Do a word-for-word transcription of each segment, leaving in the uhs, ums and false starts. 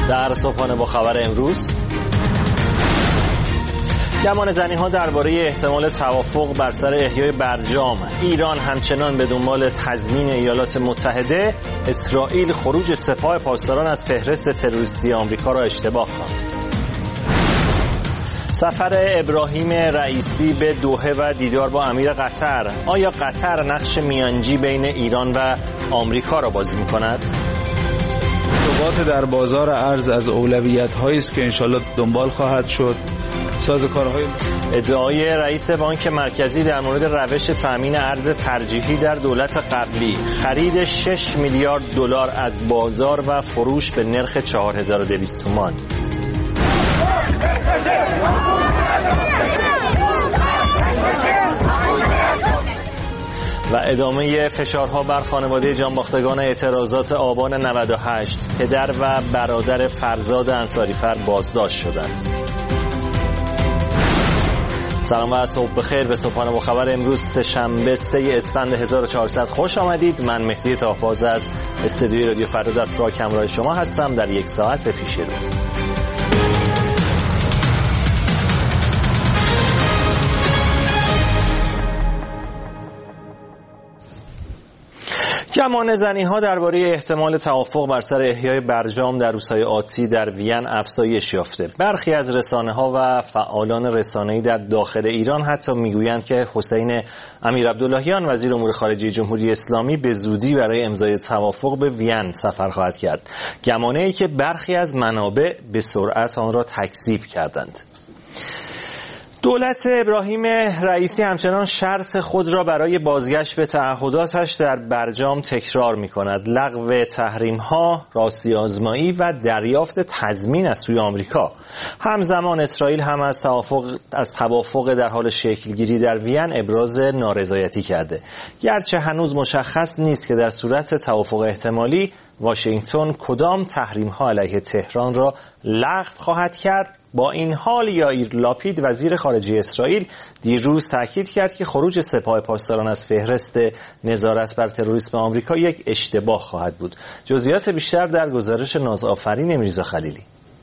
در صبحانه با خبر امروز، گمان زنی‌ها درباره احتمال توافق بر سر احیای برجام. ایران همچنان به دنبال تضمین ایالات متحده. اسرائیل خروج سپاه پاسداران از فهرست تروریستی آمریکا را اشتباه خواند. سفر ابراهیم رئیسی به دوحه و دیدار با امیر قطر. آیا قطر نقش میانجی بین ایران و آمریکا را بازی می‌کند؟ ثبات در بازار ارز از اولویت‌هایی است که انشالله دنبال خواهد شد. سازوکارهای ادعای رئیس بانک مرکزی در مورد روش تامین ارز ترجیحی در دولت قبلی. خرید شش میلیارد دلار از بازار و فروش به نرخ چهار هزار و دویست تومان. و ادامه فشارها بر خانواده جانباختگان اعتراضات آبان نود و هشت. پدر و برادر فرزاد انصاریفر بازداشت شدند. سلام و صبح بخیر. به صبحانه با خبر امروز سه‌شنبه سه اسفند هزار و چهارصد خوش آمدید. من مهدی طاه‌باز از استودیوی رادیو فردا در پراگ همراه شما هستم در یک ساعت پیش رو. گمان زنی‌ها درباره احتمال توافق بر سر احیای برجام در روزهای آتی در وین افزایش یافته. برخی از رسانه‌ها و فعالان رسانه‌ای در داخل ایران حتی میگویند که حسین امیرعبداللهیان وزیر امور خارجه جمهوری اسلامی به زودی برای امضای توافق به وین سفر خواهد کرد. گمانه‌ای که برخی از منابع به سرعت آن را تکذیب کردند. دولت ابراهیم رئیسی همچنان شرط خود را برای بازگشت به تعهداتش در برجام تکرار می‌کند. لغو تحریم‌ها، راستی آزمایی و دریافت تضمین از سوی آمریکا. همزمان اسرائیل هم از توافق از توافق در حال شکلگیری در وین ابراز نارضایتی کرده. گرچه هنوز مشخص نیست که در صورت توافق احتمالی واشنگتن کدام تحریم‌ها علیه تهران را لغو خواهد کرد، با این حال یائیر لاپید وزیر خارجه اسرائیل دیروز تاکید کرد که خروج سپاه پاسداران از فهرست نظارت بر تروریسم آمریکا یک اشتباه خواهد بود. جزئیات بیشتر در گزارش نازآفرین میرزا خلیلی.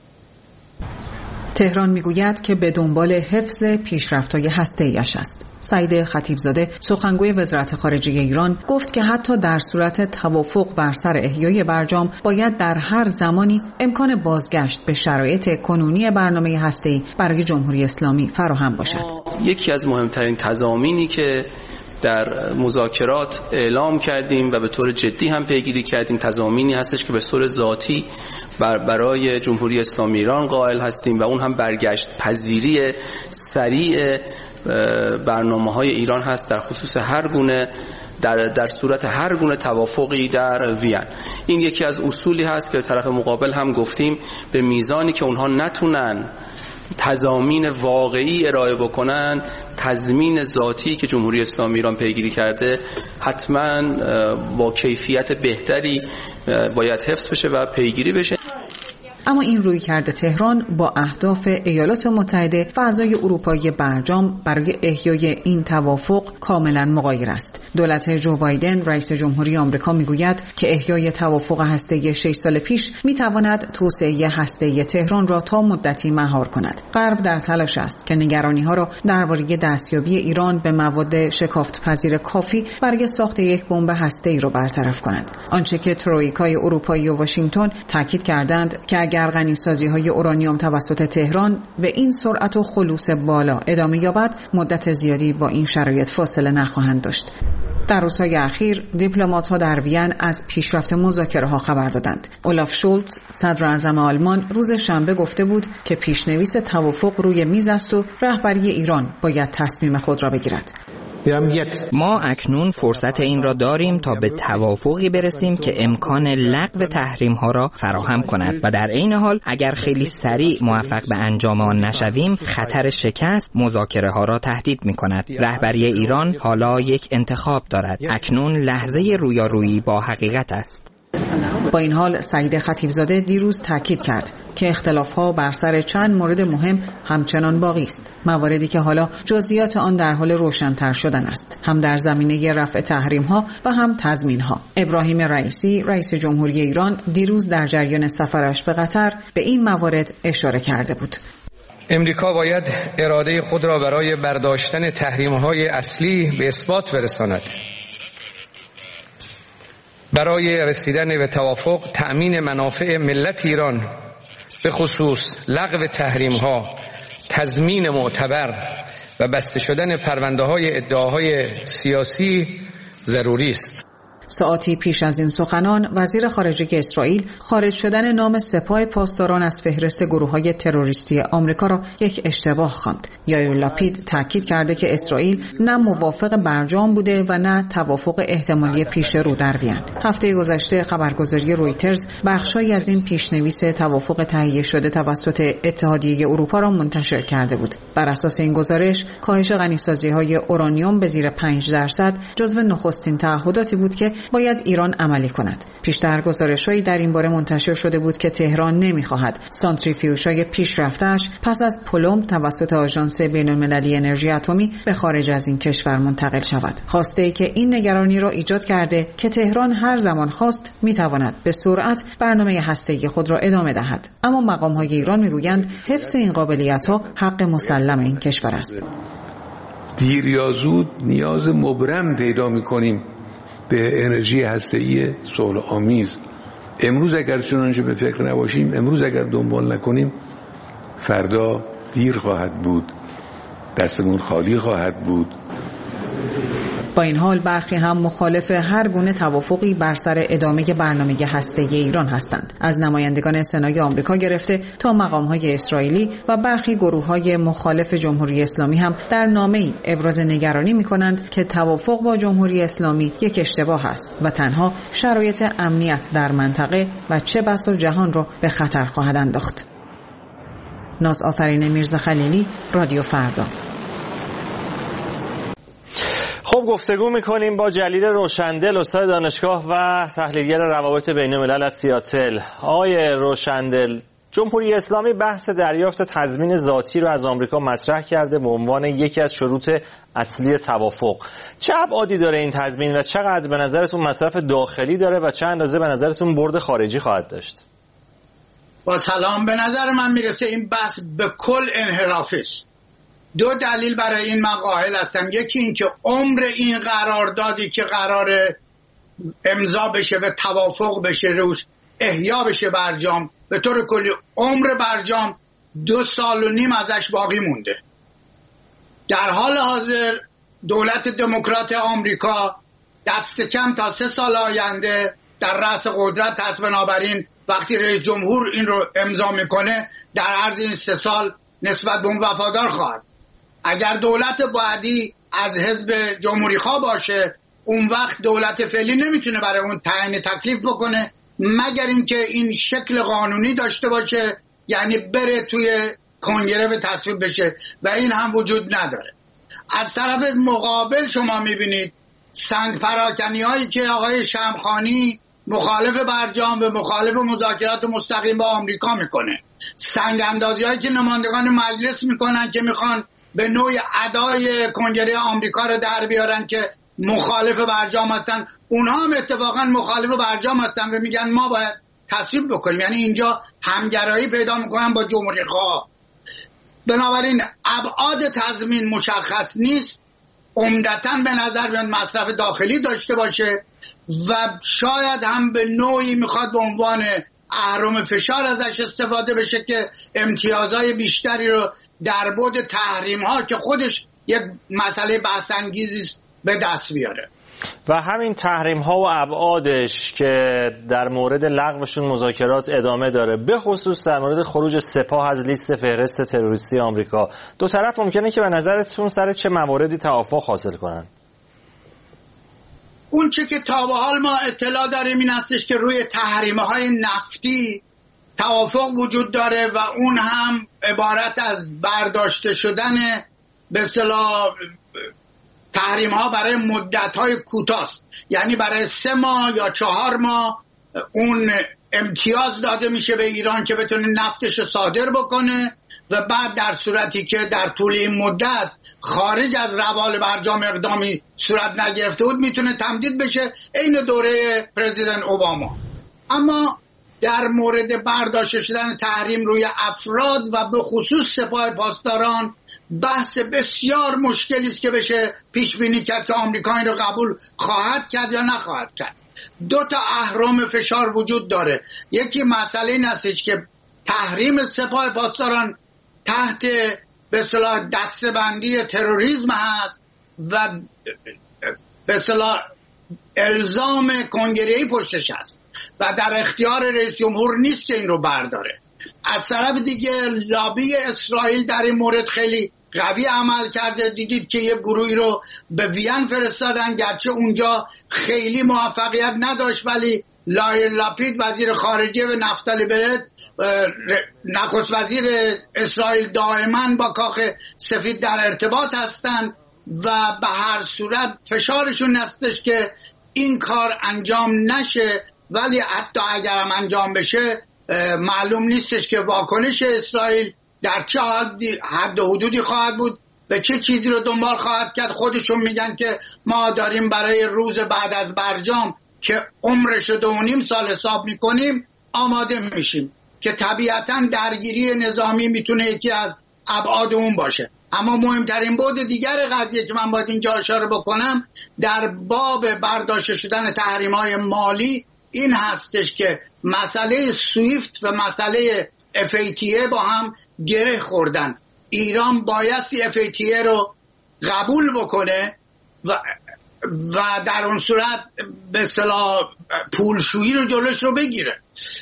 تهران میگوید که به دنبال حفظ پیشرفت‌های هسته‌ایش است. سعید خطیبزاده سخنگوی وزارت خارجه ایران گفت که حتی در صورت توافق بر سر احیای برجام باید در هر زمانی امکان بازگشت به شرایط کنونی برنامه هسته‌ای برای جمهوری اسلامی فراهم باشد. یکی از مهمترین تضامینی که در مذاکرات اعلام کردیم و به طور جدی هم پیگیری کردیم تضامینی هستش که به صورت ذاتی بر برای جمهوری اسلامی ایران قائل هستیم و اون هم برگشت پذیری سریع برنامه‌های ایران هست در خصوص هر گونه در در صورت هر گونه توافقی در وین. این یکی از اصولی هست که طرف مقابل هم گفتیم به میزانی که اونها نتونن تضامین واقعی ارائه بکنن، تضمین ذاتی که جمهوری اسلامی ایران پیگیری کرده حتما با کیفیت بهتری باید حفظ بشه و پیگیری بشه. اما این رویکرد تهران با اهداف ایالات متحده و اعضای اروپایی برجام برای احیای این توافق کاملا مغایر است. دولت جو بایدن رئیس جمهوری آمریکا میگوید که احیای توافق هسته‌ای شش سال پیش میتواند توسعه هسته‌ای تهران را تا مدتی مهار کند. غرب در تلاش است که نگرانی‌ها را درباره دستیابی ایران به مواد شکافت‌پذیر کافی برای ساخت یک بمب هسته‌ای را برطرف کند. آنچه که ترویکای اروپایی و واشنگتن تاکید کردند که اگر غنی‌سازی‌های اورانیوم توسط تهران به این سرعت و خلوص بالا ادامه یابد، مدت زیادی با این شرایط فاصله نخواهند داشت. در روزهای اخیر دیپلمات‌ها در وین از پیشرفت مذاکره‌ها خبر دادند. اولاف شولتز صدر اعظم آلمان روز شنبه گفته بود که پیشنویس توافق روی میز است و رهبری ایران باید تصمیم خود را بگیرد. ما اکنون فرصت این را داریم تا به توافقی برسیم که امکان لغو تحریم‌ها را فراهم کند و در عین حال اگر خیلی سریع موفق به انجام آن نشویم خطر شکست مذاکره‌ها را تهدید می‌کند. رهبری ایران حالا یک انتخاب دارد. اکنون لحظه رویارویی با حقیقت است. با این حال سعید خطیبزاده دیروز تاکید کرد که اختلاف‌ها بر سر چند مورد مهم همچنان باقی است، مواردی که حالا جزئیات آن در حال روشن‌تر شدن است، هم در زمینه رفع تحریم‌ها و هم تضمین‌ها. ابراهیم رئیسی رئیس جمهوری ایران دیروز در جریان سفرش به قطر به این موارد اشاره کرده بود. امریکا باید اراده خود را برای برداشتن تحریم‌های اصلی به اثبات برساند. برای رسیدن به توافق تأمین منافع ملت ایران به خصوص لغو تحریم‌ها، تضمین معتبر و بسته شدن پرونده‌های ادعاهای سیاسی ضروری است. ساعتی پیش از این سخنان وزیر خارجه اسرائیل خارج شدن نام سپاه پاسداران از فهرست گروه‌های تروریستی آمریکا را یک اشتباه خواند. یائیر لاپید تاکید کرده که اسرائیل نه موافق برجام بوده و نه توافق احتمالی پیش رو در وین. هفته گذشته خبرگزاری رویترز بخشی از این پیشنویس توافق تهیه شده توسط اتحادیه اروپا را منتشر کرده بود. بر اساس این گزارش کاهش غنیسازی‌های اورانیوم به زیر پنج درصد جزو نخستین تعهداتی بود که باید ایران عملی کند. پیشتر گزارش‌هایی در این باره منتشر شده بود که تهران نمی‌خواهد سانتریفیوژهای پیشرفته‌اش پس از پلم توسط آژانس بین‌المللی انرژی اتمی به خارج از این کشور منتقل شود. خواسته که این نگرانی را ایجاد کرده که تهران هر زمان خواست می‌تواند به سرعت برنامه هسته‌ای خود را ادامه دهد. اما مقام‌های ایران می‌گویند حفظ این قابلیت‌ها حق مسلم این کشور است. دیر یا زود نیاز مبرم پیدا می‌کنیم به انرژی هسته‌ای صلح آمیز. امروز اگر چنانچه به فکر نباشیم، امروز اگر دنبال نکنیم، فردا دیر خواهد بود، دستمون خالی خواهد بود. با این حال برخی هم مخالف هر گونه توافقی بر سر ادامه برنامه هسته‌ای ایران هستند. از نمایندگان سنای آمریکا گرفته تا مقام‌های اسرائیلی و برخی گروه‌های مخالف جمهوری اسلامی هم در نامه‌ای ابراز نگرانی می‌کنند که توافق با جمهوری اسلامی یک اشتباه است و تنها شرایط امنیت در منطقه و چه بسا جهان را به خطر خواهد انداخت. ناز آفرین میرزا خلیلی، رادیو فردا. خب گفتگو میکنیم با جلیل روشندل، استاد دانشگاه و تحلیلگر روابط بین الملل از سیاتل. آقای روشندل، جمهوری اسلامی بحث دریافت تضمین ذاتی رو از آمریکا مطرح کرده به عنوان یکی از شروط اصلی توافق. چه ابعادی داره این تضمین و چقدر به نظرتون مصرف داخلی داره و چه اندازه به نظرتون برد خارجی خواهد داشت؟ با سلام، به نظر من میرسه این بحث به کل انحرافی است. دو دلیل برای این من قائل هستم. یکی این که عمر این قراردادی که قرار امضا بشه و توافق بشه روش احیا بشه برجام، به طور کلی عمر برجام دو سال و نیم ازش باقی مونده. در حال حاضر دولت دموکرات آمریکا دست کم تا سه سال آینده در رأس قدرت هست، بنابراین وقتی رئیس جمهور این رو امضا میکنه در عرض این سه سال نسبت به اون وفادار خواهد. اگر دولت بعدی از حزب جمهوری خواه باشه، اون وقت دولت فعلی نمیتونه برای اون تعیین تکلیف بکنه مگر اینکه این شکل قانونی داشته باشه، یعنی بره توی کنگره و تصویب بشه و این هم وجود نداره. از طرف مقابل شما میبینید سنگ پراکنی هایی که آقای شمخانی مخالف برجام و مخالف مذاکرات مستقیم با آمریکا میکنه، سنگ اندازی هایی که نمایندگان مجلس میکنن که میخوان به نوعی ادای کنگره آمریکا رو در بیارن که مخالف برجام هستن، اونها هم اتفاقا مخالف برجام هستن و میگن ما باید تصویب بکنیم. یعنی اینجا همگرایی پیدا میکنن با جمهوری خواه. بنابراین ابعاد تضمین مشخص نیست. عمدتاً به نظر میاد مصرف داخلی داشته باشه و شاید هم به نوعی میخواد به عنوان اهرم فشار ازش استفاده بشه که امتیازهای بیشتری رو در بعد تحریم ها که خودش یک مسئله بحث انگیزی است به دست بیاره. و همین تحریم ها و ابعادش که در مورد لغوشون مذاکرات ادامه داره، به خصوص در مورد خروج سپاه از لیست فهرست تروریستی آمریکا، دو طرف ممکنه که به نظرتون سر چه مواردی توافق حاصل کنن؟ اون چه که تا به حال ما اطلاع داریم این هستش که روی تحریم های نفتی توافق وجود داره و اون هم عبارت از برداشته شدن به اصطلاح تحریم ها برای مدت های کوتاه است، یعنی برای سه ماه یا چهار ماه اون امتیاز داده میشه به ایران که بتونه نفتش صادر بکنه و بعد در صورتی که در طول این مدت خارج از روال برجام اقدامی صورت نگرفته بود میتونه تمدید بشه عین دوره پرزیدنت اوباما. اما در مورد برداشته شدن تحریم روی افراد و به خصوص سپاه پاسداران بحث بسیار مشکلی است که بشه پیش بینی کرد که آمریکا این رو قبول خواهد کرد یا نخواهد کرد. دو تا اهرم فشار وجود داره. یکی مسئله این هستش که تحریم سپاه پاسداران تحت به اصطلاح دسته‌بندی تروریسم هست و به اصطلاح الزام کنگره‌ای پشتش هست و در اختیار رئیس جمهور نیست که این رو برداره. از طرف دیگه لابی اسرائیل در این مورد خیلی قوی عمل کرده. دیدید که یه گروهی رو به وین فرستادن، گرچه اونجا خیلی موفقیت نداشت، ولی لایر لاپید وزیر خارجه و نفتالی بنت نخست وزیر اسرائیل دائما با کاخ سفید در ارتباط هستند و به هر صورت فشارشون هستش که این کار انجام نشه، ولی حتی اگر هم انجام بشه معلوم نیستش که واکنش اسرائیل در چه حد و حدودی خواهد بود، به چه چیزی رو دنبال خواهد کرد. خودشون میگن که ما داریم برای روز بعد از برجام که عمرش رو دو و نیم سال حساب میکنیم آماده میشیم، که طبیعتا درگیری نظامی میتونه یکی از ابعاد اون باشه. اما مهمترین بعد دیگر قضیه که من باید اینجا اشاره بکنم در باب برداشته شدن تحریم‌های مالی این هستش که مسئله سویفت و مسئله اف ای تی ای با هم گره خوردن. ایران بایستی اف ای تی ای رو قبول بکنه و و در اون صورت به اصطلاح پولشویی رو جلوش رو بگیره.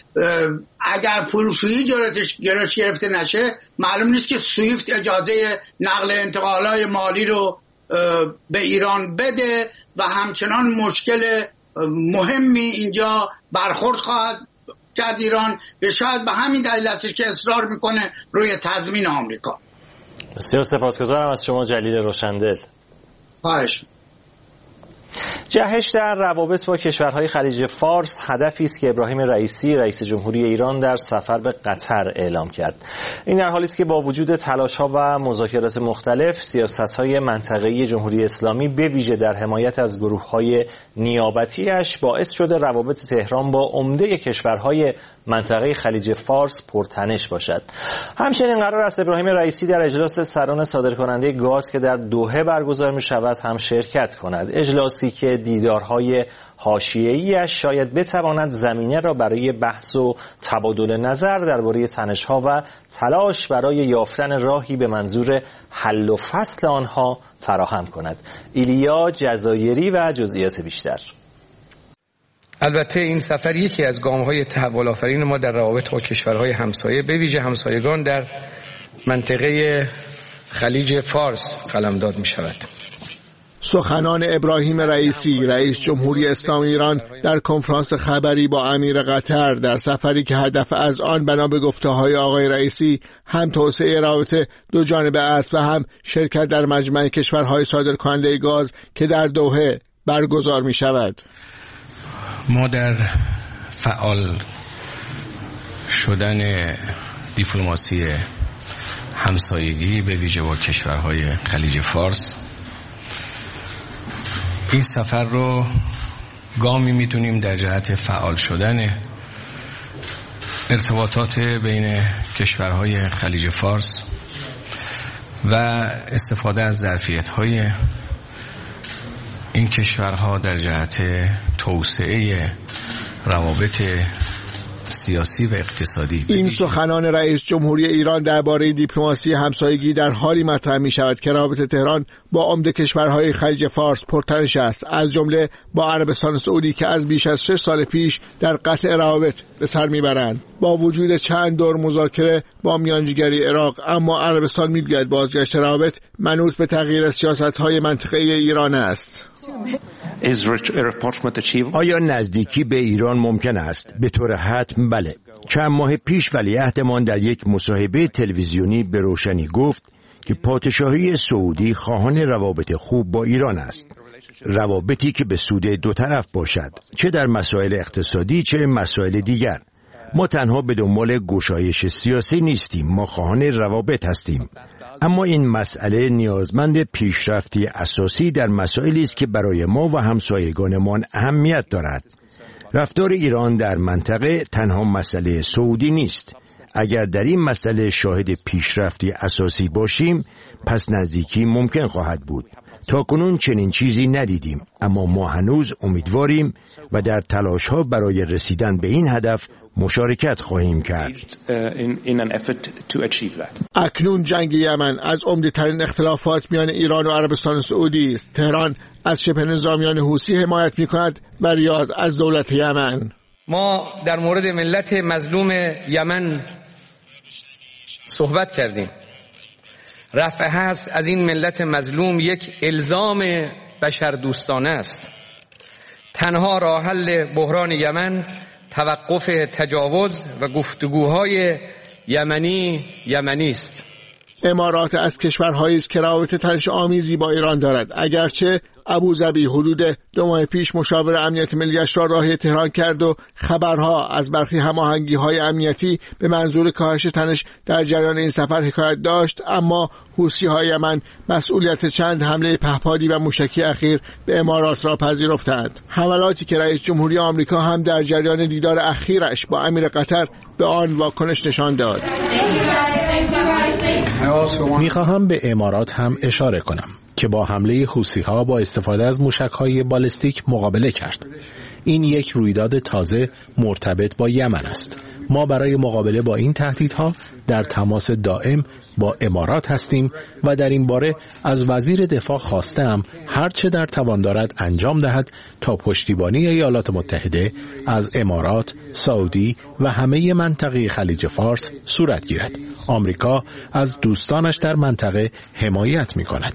اگر پولشویی جلوش جلوش گرفته نشه معلوم نیست که سویفت اجازه نقل انتقالات مالی رو به ایران بده و همچنان مشکل مهمی اینجا برخورد خواهد کرد ایران، که شاید به همین دلیل هستش که اصرار میکنه روی تضمین آمریکا. بسیار سپاسگزارم از شما جلیل روشندل. خواهش. جهش در روابط با کشورهای خلیج فارس هدفی است که ابراهیم رئیسی رئیس جمهوری ایران در سفر به قطر اعلام کرد. این در حالی است که با وجود تلاش‌ها و مذاکرات مختلف، سیاست‌های منطقه‌ای جمهوری اسلامی به ویژه در حمایت از گروه‌های نیابتی‌اش باعث شده روابط تهران با عمده کشورهای منطقه خلیج فارس پرتنش باشد. همچنین قرار است ابراهیم رئیسی در اجلاس سران صادرکننده گاز که در دوحه برگزار می‌شود هم شرکت کند. اجلاسی که دیدارهای حاشیه‌ای‌اش شاید بتواند زمینه را برای بحث و تبادل نظر درباره تنش‌ها و تلاش برای یافتن راهی به منظور حل و فصل آنها فراهم کند. ایلیا جزایری و جزئیات بیشتر. البته این سفر یکی از گام‌های تحول آفرین ما در روابط با کشورهای همسایه به ویژه همسایگان در منطقه خلیج فارس قلمداد می‌شود. سخنان ابراهیم رئیسی رئیس جمهوری اسلامی ایران در کنفرانس خبری با امیر قطر در سفری که هدف از آن بنا به گفته‌های آقای رئیسی هم توسعه روابط دو جانبه است و هم شرکت در مجمع کشورهای صادرکننده گاز که در دوحه برگزار می شود. ما در فعال شدن دیپلماسی همسایگی به ویژه با کشورهای خلیج فارس این سفر رو گامی میدونیم در جهت فعال شدن ارتباطات بین کشورهای خلیج فارس و استفاده از ظرفیت‌های این کشورها در جهت توسعه روابط سیاسی و اقتصادی. این سخنان رئیس جمهوری ایران درباره دیپلماسی همسایگی در حالی مطرح می شود که روابط تهران با عمده کشورهای خلیج فارس پرتنش است، از جمله با عربستان سعودی که از بیش از شش سال پیش در قطع روابط به سر میبرند. با وجود چند دور مذاکره با میانجیگری عراق، اما عربستان میگوید بازگشت روابط منوط به تغییر سیاست‌های منطقه ایران است. آیا نزدیکی به ایران ممکن است؟ به طور حتم بله. چند ماه پیش ولیعهدمان در یک مصاحبه تلویزیونی به روشنی گفت که پادشاهی سعودی خواهان روابط خوب با ایران است. روابطی که به سود دو طرف باشد، چه در مسائل اقتصادی چه مسائل دیگر. ما تنها به دنبال گشایش سیاسی نیستیم، ما خواهان روابط هستیم. اما این مسئله نیازمند پیشرفتی اساسی در مسائلی است که برای ما و همسایگانمان اهمیت دارد. رفتار ایران در منطقه تنها مسئله سعودی نیست. اگر در این مسئله شاهد پیشرفتی اساسی باشیم، پس نزدیکی ممکن خواهد بود. تا کنون چنین چیزی ندیدیم، اما ما هنوز امیدواریم و در تلاش‌ها برای رسیدن به این هدف مشارکت خواهیم کرد. اکنون جنگ یمن از عمده‌ترین اختلافات میان ایران و عربستان سعودی است. تهران از شبه نظامیان حوثی حمایت می‌کند و ریاض از دولت یمن. ما در مورد ملت مظلوم یمن صحبت کردیم. رفع هست از این ملت مظلوم یک الزام بشردوستانه است. تنها راه حل بحران یمن توقف تجاوز و گفتگوهای یمنی یمنی است. امارات از کشورهایی است که روابط تنش‌آمیزی با ایران دارد، اگرچه ابوظبی حدود دو ماه پیش مشاور امنیت ملی‌اش را راهی تهران کرد و خبرها از برخی هماهنگی‌های امنیتی به منظور کاهش تنش در جریان این سفر حکایت داشت. اما حوثی‌های یمن مسئولیت چند حمله پهپادی و موشکی اخیر به امارات را پذیرفتند، حملاتی که رئیس جمهوری آمریکا هم در جریان دیدار اخیرش با امیر قطر به آن واکنش نشان داد. میخواهم به امارات هم اشاره کنم که با حمله حوثی‌ها با استفاده از موشک‌های بالستیک مقابله کرد. این یک رویداد تازه مرتبط با یمن است. ما برای مقابله با این تهدیدها در تماس دائم با امارات هستیم و در این باره از وزیر دفاع خواستم هر چه در توان دارد انجام دهد تا پشتیبانی ایالات متحده از امارات، سعودی و همه منطقه خلیج فارس صورت گیرد. آمریکا از دوستانش در منطقه حمایت می کند.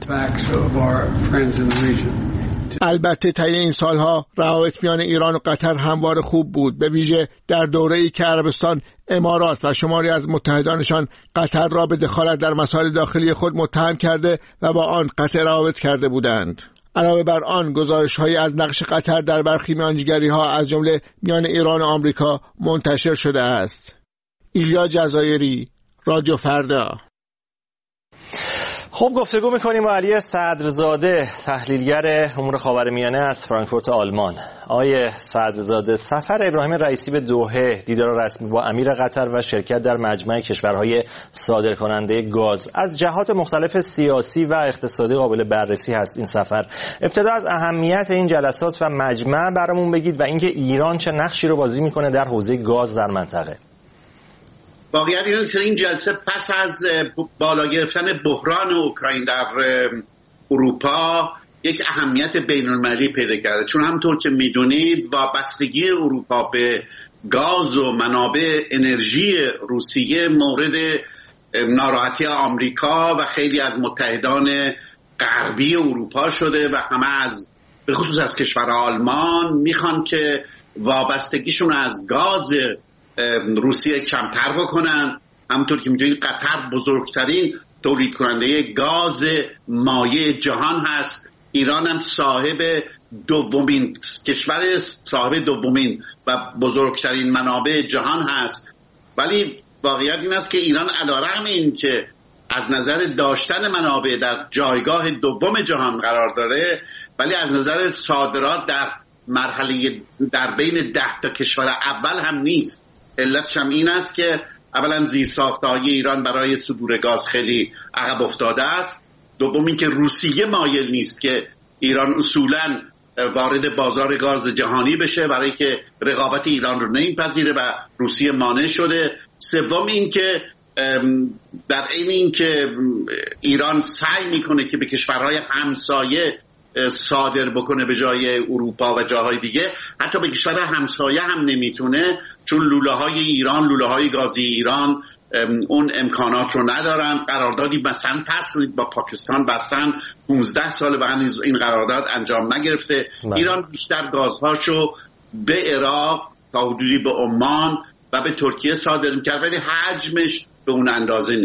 البته طی این سالها روابط میان ایران و قطر همواره خوب بود، به ویژه در دوره‌ای که عربستان، امارات و شماری از متحدانشان قطر را به دخالت در مسائل داخلی خود متهم کرده و با آن قطع روابط کرده بودند. علاوه بر آن گزارش‌هایی از نقش قطر در برخی میانجیگری‌ها از جمله میان ایران و آمریکا منتشر شده است. ایلیا جزایری، رادیو فردا. خب گفتگو میکنیم با علی صدرزاده، تحلیلگر امور خاورمیانه از فرانکفورت آلمان. آقای صدرزاده، سفر ابراهیم رئیسی به دوحه، دیدار رسمی با امیر قطر و شرکت در مجمع کشورهای صادرکننده گاز از جهات مختلف سیاسی و اقتصادی قابل بررسی هست. این سفر ابتدا از اهمیت این جلسات و مجمع برامون بگید و اینکه ایران چه نقشی رو بازی میکنه در حوزه گاز در منطقه. واقعیت اینه که این جلسه پس از بالا گرفتن بحران اوکراین در اروپا یک اهمیت بین‌المللی پیدا کرده، چون همونطور که میدونید وابستگی اروپا به گاز و منابع انرژی روسیه مورد ناراحتی آمریکا و خیلی از متحدان غربی اروپا شده و همه از به خصوص از کشور آلمان میخوان که وابستگیشون از گاز روسیه کمتر بکنن. همونطور که میدونید قطر بزرگترین تولید کننده گاز مایع جهان هست. ایران هم صاحب دومین کشور صاحب دومین و بزرگترین منابع جهان هست. ولی واقعیت این است که ایران علیرغم این که از نظر داشتن منابع در جایگاه دوم جهان قرار داره، ولی از نظر صادرات در مرحله در بین ده تا کشور اول هم نیست. علتش هم این است که اولا زیرساخت‌های ایران برای صدور گاز خیلی عقب افتاده است. دوم این که روسیه مایل نیست که ایران اصولاً وارد بازار گاز جهانی بشه، برای که رقابت ایران رو نمیپذیره و روسیه مانع شده. سوم این که در این این که ایران سعی میکنه که به کشورهای همسایه صادر بکنه به جای اروپا و جاهای دیگه، حتی به کشور همسایه هم نمیتونه، چون لوله های ایران، لوله های گازی ایران اون امکانات رو ندارن. قراردادی مثلا پس کنید با پاکستان بستن، پانزده سال بعد این قرارداد انجام نگرفته. من. ایران بیشتر گازهاشو به عراق تا حدودی به عمان و به ترکیه صادر میکرد، ولی حجمش به اون اندازه نیست.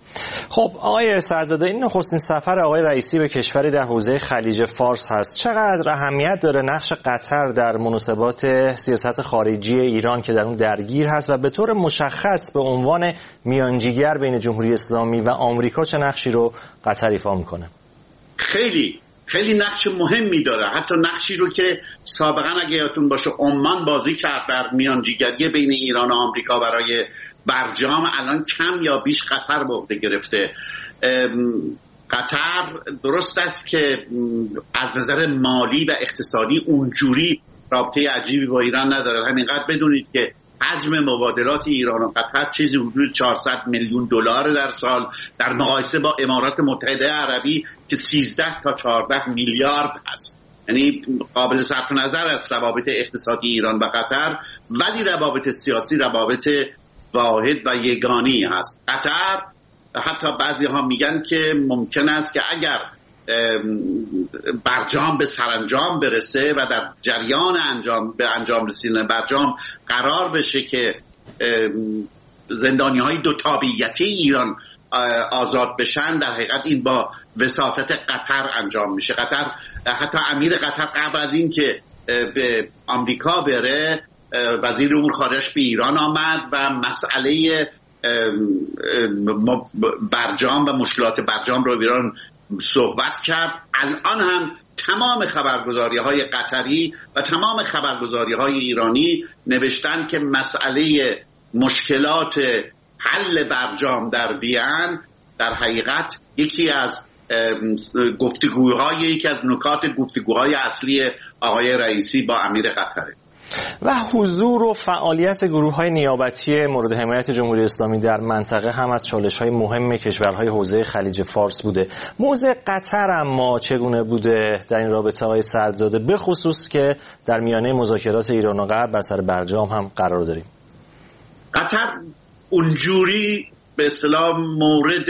خب آقای سعدزاده، این نخستین سفر آقای رئیسی به کشوری در حوزه خلیج فارس هست. چقدر اهمیت داره نقش قطر در مناسبات سیاست خارجی ایران که در اون درگیر هست و به طور مشخص به عنوان میانجیگر بین جمهوری اسلامی و آمریکا چه نقشی رو قطر ایفا میکنه؟ خیلی خیلی نقش مهمی داره، حتی نقشی رو که سابقا اگه یادتون باشه عمان بازی کرد در میانجیگری بین ایران و آمریکا برای برجام، الان کم یا بیش قطر به عهده گرفته. قطر درست است که از نظر مالی و اقتصادی اونجوری رابطه عجیبی با ایران نداره. همینقدر بدونید که حجم مبادلات ایران و قطر چیزی حدود چهارصد میلیون دلار در سال، در مقایسه با امارات متحده عربی که سیزده تا چهارده میلیارد هست. یعنی قابل صرف نظر است روابط اقتصادی ایران و قطر، ولی روابط سیاسی روابط واحد و یگانی هست. قطر حتی بعضی ها میگن که ممکن است که اگر برجام به سرانجام برسه و در جریان انجام به انجام رسیدن برجام قرار بشه که زندانی های دو تابعیتی ایران آزاد بشن، در حقیقت این با وساطت قطر انجام میشه. قطر حتی امیر قطر قبل از این که به آمریکا بره، وزیر امور خارجه به ایران آمد و مسئله برجام و مشکلات برجام رو ایران صحبت کرد. الان هم تمام خبرگزاری های قطری و تمام خبرگزاری های ایرانی نوشتن که مسئله مشکلات حل برجام در وین در حقیقت یکی از گفتگوهای یکی از نکات گفتگوهای اصلی آقای رئیسی با امیر قطره. و حضور و فعالیت گروه‌های نیابتی مورد حمایت جمهوری اسلامی در منطقه هم از چالش‌های مهم کشورهای حوزه خلیج فارس بوده. موضع قطر اما چگونه بوده در این رابطه آقای سعدزاده، به خصوص که در میانه مذاکرات ایران و غرب بر سر برجام هم قرار داریم؟ قطر اونجوری به اصطلاح مورد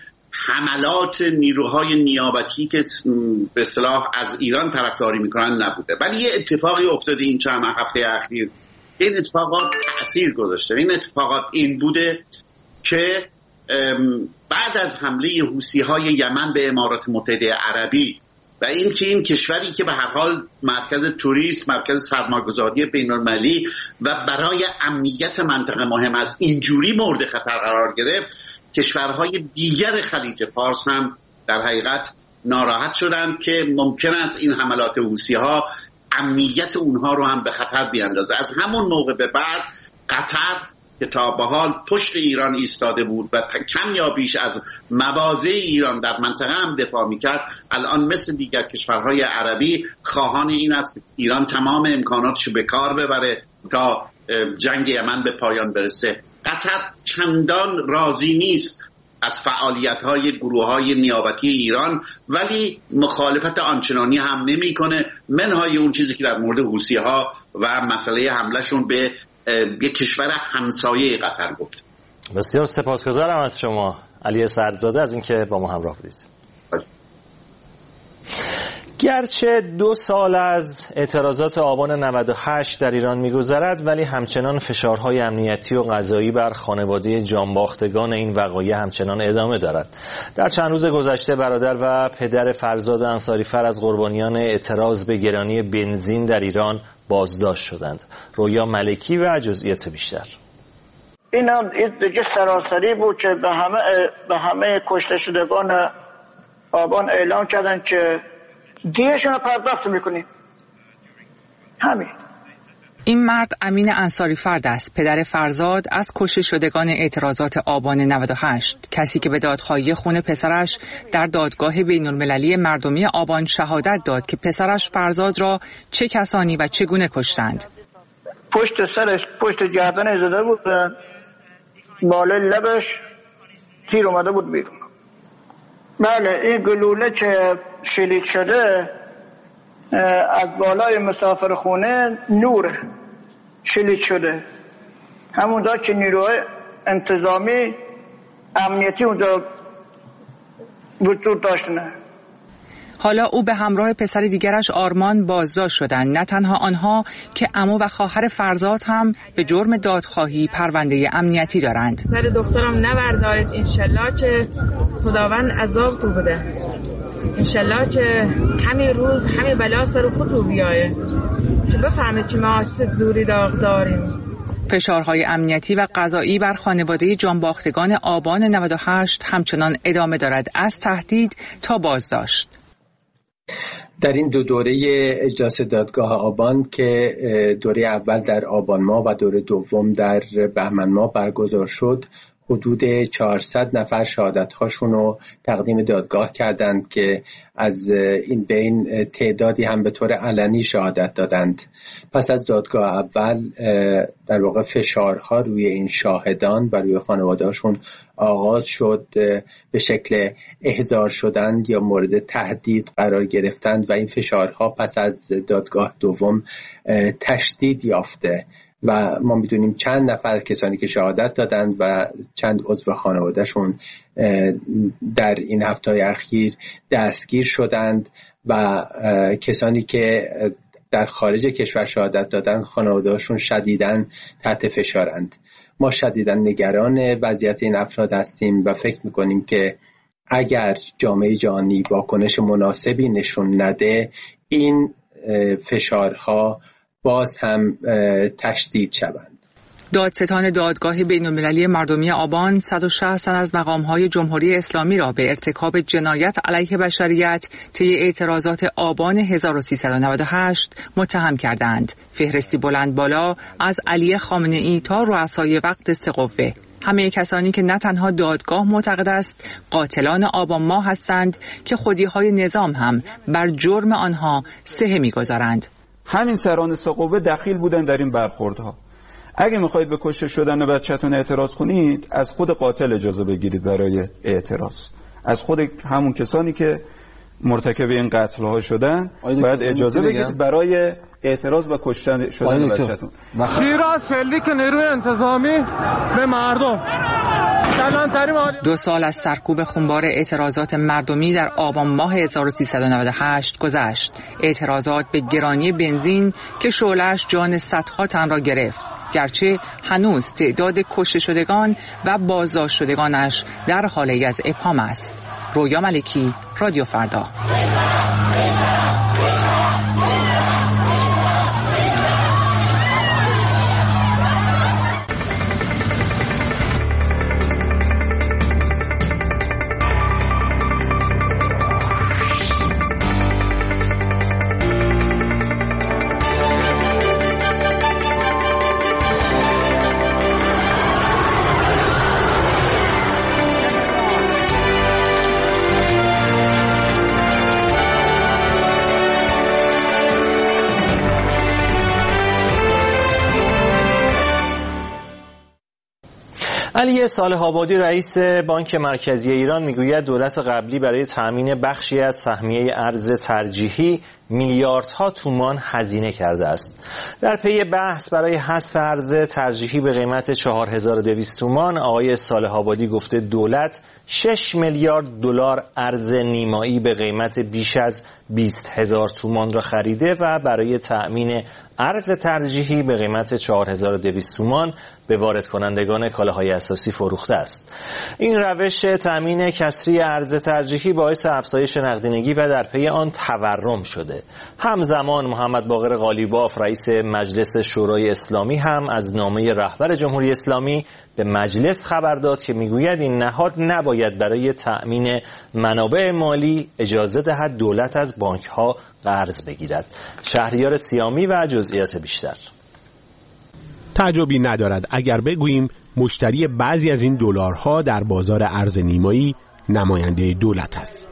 حملات نیروهای نیابتی که به اصطلاح از ایران طرفداری میکنن نبوده، ولی یه اتفاقی افتاده این چند هفته اخیر. این اتفاقات تأثیر گذاشته. این اتفاقات این بوده که بعد از حمله حوثی‌های یمن به امارات متحده عربی و این که این کشوری که به هر حال مرکز توریسم، مرکز سرمایه‌گذاری بین‌المللی و برای امنیت منطقه مهم است، اینجوری مورد خطر قرار گرفت، کشورهای دیگر خلیج فارس هم در حقیقت ناراحت شدند که ممکن است این حملات حوثی‌ها امنیت اونها رو هم به خطر بیاندازه. از همون موقع به بعد قطر که تا به حال پشت ایران ایستاده بود و کم یا بیش از مواضع ایران در منطقه هم دفاع میکرد، الان مثل دیگر کشورهای عربی خواهان این است که ایران تمام امکاناتش به کار ببره تا جنگ یمن به پایان برسه. قطر چندان راضی نیست از فعالیت‌های گروه‌های نیابتی ایران، ولی مخالفت آنچنانی هم نمی‌کنه، منهای اون چیزی که در مورد حوثی‌ها و مسئله حملهشون به یک کشور همسایه قطر گفت. بسیار سپاسگزارم از شما علی سعدزاده از اینکه با ما همراه بودید. گرچه دو سال از اعتراضات آبان نود و هشت در ایران می‌گذرد، ولی همچنان فشارهای امنیتی و قضایی بر خانواده جانباختگان این وقایع همچنان ادامه دارد. در چند روز گذشته برادر و پدر فرزاد انصاری‌فر از قربانیان اعتراض به گرانی بنزین در ایران بازداشت شدند. رویا ملکی و جزئیات بیشتر. این هم دیگه سراسری بود که به همه به همه کشته شدگان آبان اعلام کردن که دیهشون رو پرداخت میکنیم. همین. این مرد امین انصاری‌فرد است، پدر فرزاد از کشته شدگان اعتراضات آبان نود و هشت، کسی که به دادخواهی خون پسرش در دادگاه بین‌المللی مردمی آبان شهادت داد که پسرش فرزاد را چه کسانی و چگونه کشتند. پشت سرش، پشت گردنش زده بود، بالای لبش تیر اومده بود بیرون. بله، این گلوله که شلیک شده از بالای مسافرخونه نور شلیک شده، همونجا که نیروهای انتظامی امنیتی اونجا وجود داشتن. حالا او به همراه پسر دیگرش آرمان بازداشت شدند. نه تنها آنها که عمو و خواهر فرزاد هم به جرم دادخواهی پرونده امنیتی دارند. سر دخترم نبردارید، انشالله که خداوند عذاب تو بده، انشالله که همین روز همین بلا سر خودتو بیایه که بفهمه که ما چه زوری داغ داریم. فشارهای امنیتی و قضایی بر خانواده جانباختگان آبان نود و هشت همچنان ادامه دارد، از تهدید تا بازداشت. در این دو دوره اجلاس دادگاه آبان که دوره اول در آبان ماه و دوره دوم در بهمن ماه برگزار شد، حدود چهارصد نفر شهادت‌هاشون رو تقدیم دادگاه کردند که از این بین تعدادی هم به طور علنی شهادت دادند. پس از دادگاه اول در واقع فشارها روی این شاهدان و روی خانواده‌هاشون آغاز شد، به شکل احضار شدند یا مورد تهدید قرار گرفتند و این فشارها پس از دادگاه دوم تشدید یافته و ما میدونیم چند نفر کسانی که شهادت دادند و چند عضو خانوادهشون در این هفته‌های اخیر دستگیر شدند و کسانی که در خارج کشور شهادت دادند خانوادهشون شدیداً تحت فشارند. ما شدیداً نگران وضعیت این افراد هستیم و فکر میکنیم که اگر جامعه جهانی واکنش مناسبی نشون نده این فشارها باز هم تشدید شوند. دادستان دادگاه بین‌المللی مردمی آبان صد و شصت تن از مقام‌های جمهوری اسلامی را به ارتکاب جنایت علیه بشریت طی اعتراضات آبان هزار و سیصد و نود و هشت متهم کردند. فهرستی بلند بالا از علی خامنه‌ای تا رؤسای وقت سه قوه. همه کسانی که نه تنها دادگاه معتقد است قاتلان آبان ماه هستند که خودی‌های نظام هم بر جرم آنها صحه می‌گذارند. همین سران سه قوه دخیل بودن در این برخوردها. اگه میخواید به کشته شدن بچه‌تون اعتراض کنید، از خود قاتل اجازه بگیرید برای اعتراض. از خود همون کسانی که مرتکب این قتل‌ها شدن باید اجازه بگیرید برای اعتراض و کشتن شدن بچه‌تون. شیراز شلیک نیروی انتظامی به مردم. دو سال از سرکوب خونبار اعتراضات مردمی در آبان ماه هزار و سیصد و نود و هشت گذشت. اعتراضات به گرانی بنزین که شعله‌اش جان صدها تن را گرفت، گرچه هنوز تعداد کشته شدگان و بازداشت شدگانش در حالی از ابهام است. رویا ملکی، رادیو فردا. علی صالح آبادی رئیس بانک مرکزی ایران میگوید دولت قبلی برای تأمین بخشی از سهمیه ارز ترجیحی میلیاردها تومان هزینه کرده است. در پی بحث برای حذف ارز ترجیحی به قیمت چهار هزار و دویست تومان، آقای صالح آبادی گفته دولت شش میلیارد دلار ارز نیمایی به قیمت بیش از بیست هزار تومان را خریده و برای تأمین ارز ترجیحی به قیمت چهار هزار و دویست تومان به وارد کنندگان کالاهای اساسی فروخته است. این روش تأمین کسری ارز ترجیحی باعث افزایش نقدینگی و در پی آن تورم شده. همزمان محمد باقر قالیباف رئیس مجلس شورای اسلامی هم از نامه رهبر جمهوری اسلامی به مجلس خبر داد که میگوید این نهاد نباید برای تأمین منابع مالی اجازه دهد دولت از بانک‌ها قرض بگیرد. شهریار سیامی و جزئیات بیشتر. تعجبی ندارد اگر بگوییم مشتری بعضی از این دلارها در بازار ارز نیمایی نماینده دولت است.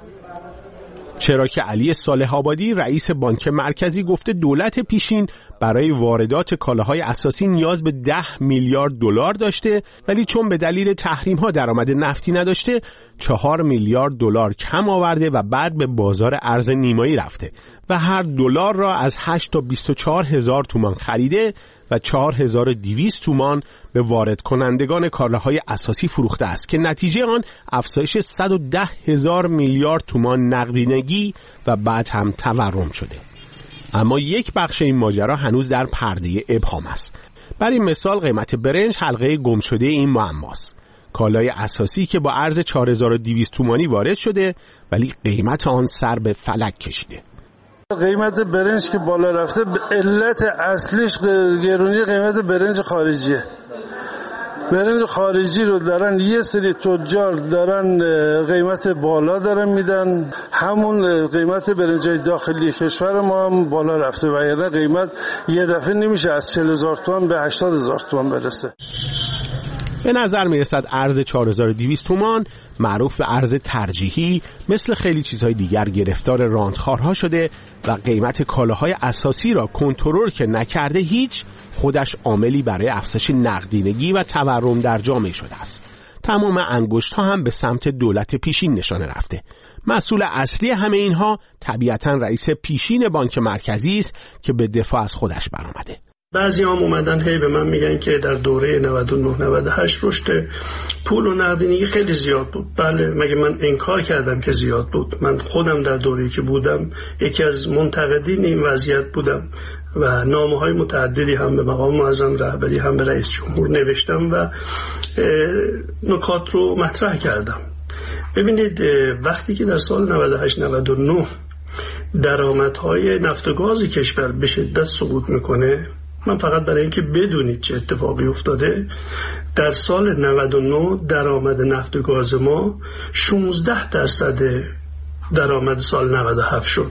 چرا که علی صالح آبادی رئیس بانک مرکزی گفته دولت پیشین برای واردات کالاهای اساسی نیاز به ده میلیارد دلار داشته، ولی چون به دلیل تحریم ها درآمد نفتی نداشته چهار میلیارد دلار کم آورده و بعد به بازار ارز نیمایی رفته و هر دلار را از هشت تا بیست و چهار هزار تومان خریده و چهار هزار و دویست تومان به وارد کنندگان کالاهای اساسی فروخته است که نتیجه آن افزایش صد و ده هزار میلیارد تومان نقدینگی و بعد هم تورم شده. اما یک بخش این ماجرا هنوز در پرده ابهام است. برای مثال قیمت برنج حلقه گم شده این معماست. کالای اساسی که با ارز چهار هزار و دویست تومانی وارد شده ولی قیمت آن سر به فلک کشیده. قیمت برنج که بالا رفته علت اصلیش گرونی قیمت برنج خارجیه. برنج خارجی رو دارن یه سری تجار دارن قیمت بالا دارن میدن، همون قیمت برنجای داخلی کشور ما هم بالا رفته و یعنی قیمت یه دفعه نمیشه از چهل هزار تومان به هشتاد هزار تومان برسه. به نظر میرسد ارز چهار هزار و دویست تومان معروف به ارز ترجیحی مثل خیلی چیزهای دیگر گرفتار راندخوارها شده و قیمت کالاهای اساسی را کنترل که نکرده هیچ خودش عاملی برای افزایش نقدینگی و تورم در جامعه شده است. تمام انگشت‌ها هم به سمت دولت پیشین نشانه رفته. مسئول اصلی همه اینها طبیعتاً رئیس پیشین بانک مرکزی است که به دفاع از خودش برآمده. بعضی هم اومدن هی به من میگن که در دوره نود و نه نود و هشت رشد پول و نقدینگی خیلی زیاد بود. بله، مگه من انکار کردم که زیاد بود؟ من خودم در دوره‌ای که بودم یکی از منتقدین این وضعیت بودم و نامه‌های متعددی هم به مقام معظم رهبری هم به رئیس جمهور نوشتم و نکات رو مطرح کردم. ببینید، وقتی که در سال نود و هشت نود و نه درآمدهای نفت و گاز کشور به شدت سقوط میکنه، من فقط برای اینکه بدونید چه اتفاقی افتاده، در سال نود و نه درآمد نفت و گاز ما شانزده درصد درآمد سال نود و هفت شد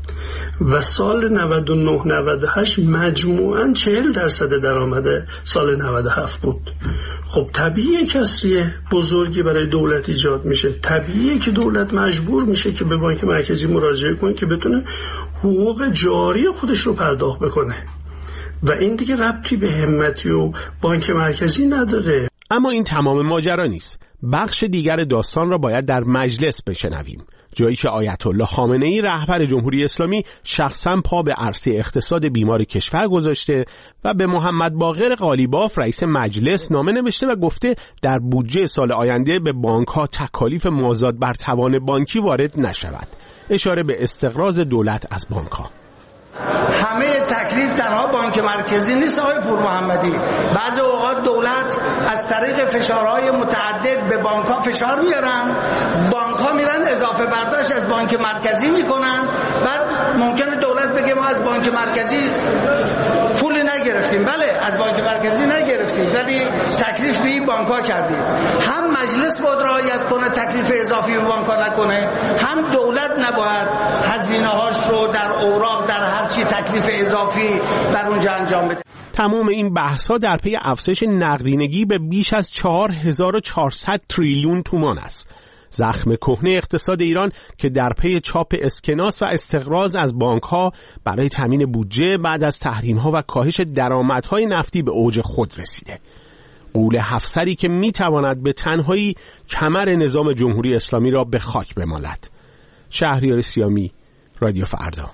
و سال نود و نه نود و هشت مجموعاً چهل درصد درآمد سال نود و هفت بود. خب طبیعیه کسری بزرگی برای دولت ایجاد میشه، طبیعیه که دولت مجبور میشه که به بانک مرکزی مراجعه کنه که بتونه حقوق جاری خودش رو پرداخت بکنه و این دیگه ربطی به همتی و بانک مرکزی نداره. اما این تمام ماجرا نیست. بخش دیگر داستان را باید در مجلس بشنویم، جایی که آیت الله خامنه ای رهبر جمهوری اسلامی شخصا پا به عرصه اقتصاد بیمار کشور گذاشته و به محمد باقر قالیباف رئیس مجلس نامه نوشته و گفته در بودجه سال آینده به بانک‌ها تکالیف مازاد بر توان بانکی وارد نشود. اشاره به استقراض دولت از بانک‌ها. همه تکلیف تنها بانک مرکزی نیست آقای پور محمدی. بعضی اوقات دولت از طریق فشارهای متعدد به بانک ها فشار میارن، بانک ها میرن اضافه برداشت از بانک مرکزی میکنن، بعد ممکنه دولت بگه ما از بانک مرکزی پولی نگرفتیم. بله، از بانک مرکزی نگرفتیم ولی تکلیف به این بانک ها کردیم. هم مجلس باید رعایت کنه تکلیف اضافی به بانک ها نکنه، هم دولت نباید هزینه هاش رو در اوراق در هر چی تکلیف اضافی بر اونجا انجام بده. تمام این بحث‌ها در پی افزایش نقدینگی به بیش از چهار هزار و چهارصد تریلیون تومان است. زخم کهنه اقتصاد ایران که در پی چاپ اسکناس و استقراض از بانک‌ها برای تامین بودجه بعد از تحریم‌ها و کاهش درآمدهای نفتی به اوج خود رسیده. غول هفسری که می‌تواند به تنهایی کمر نظام جمهوری اسلامی را به خاک بمالد. شهریار سیامی، رادیو فردا.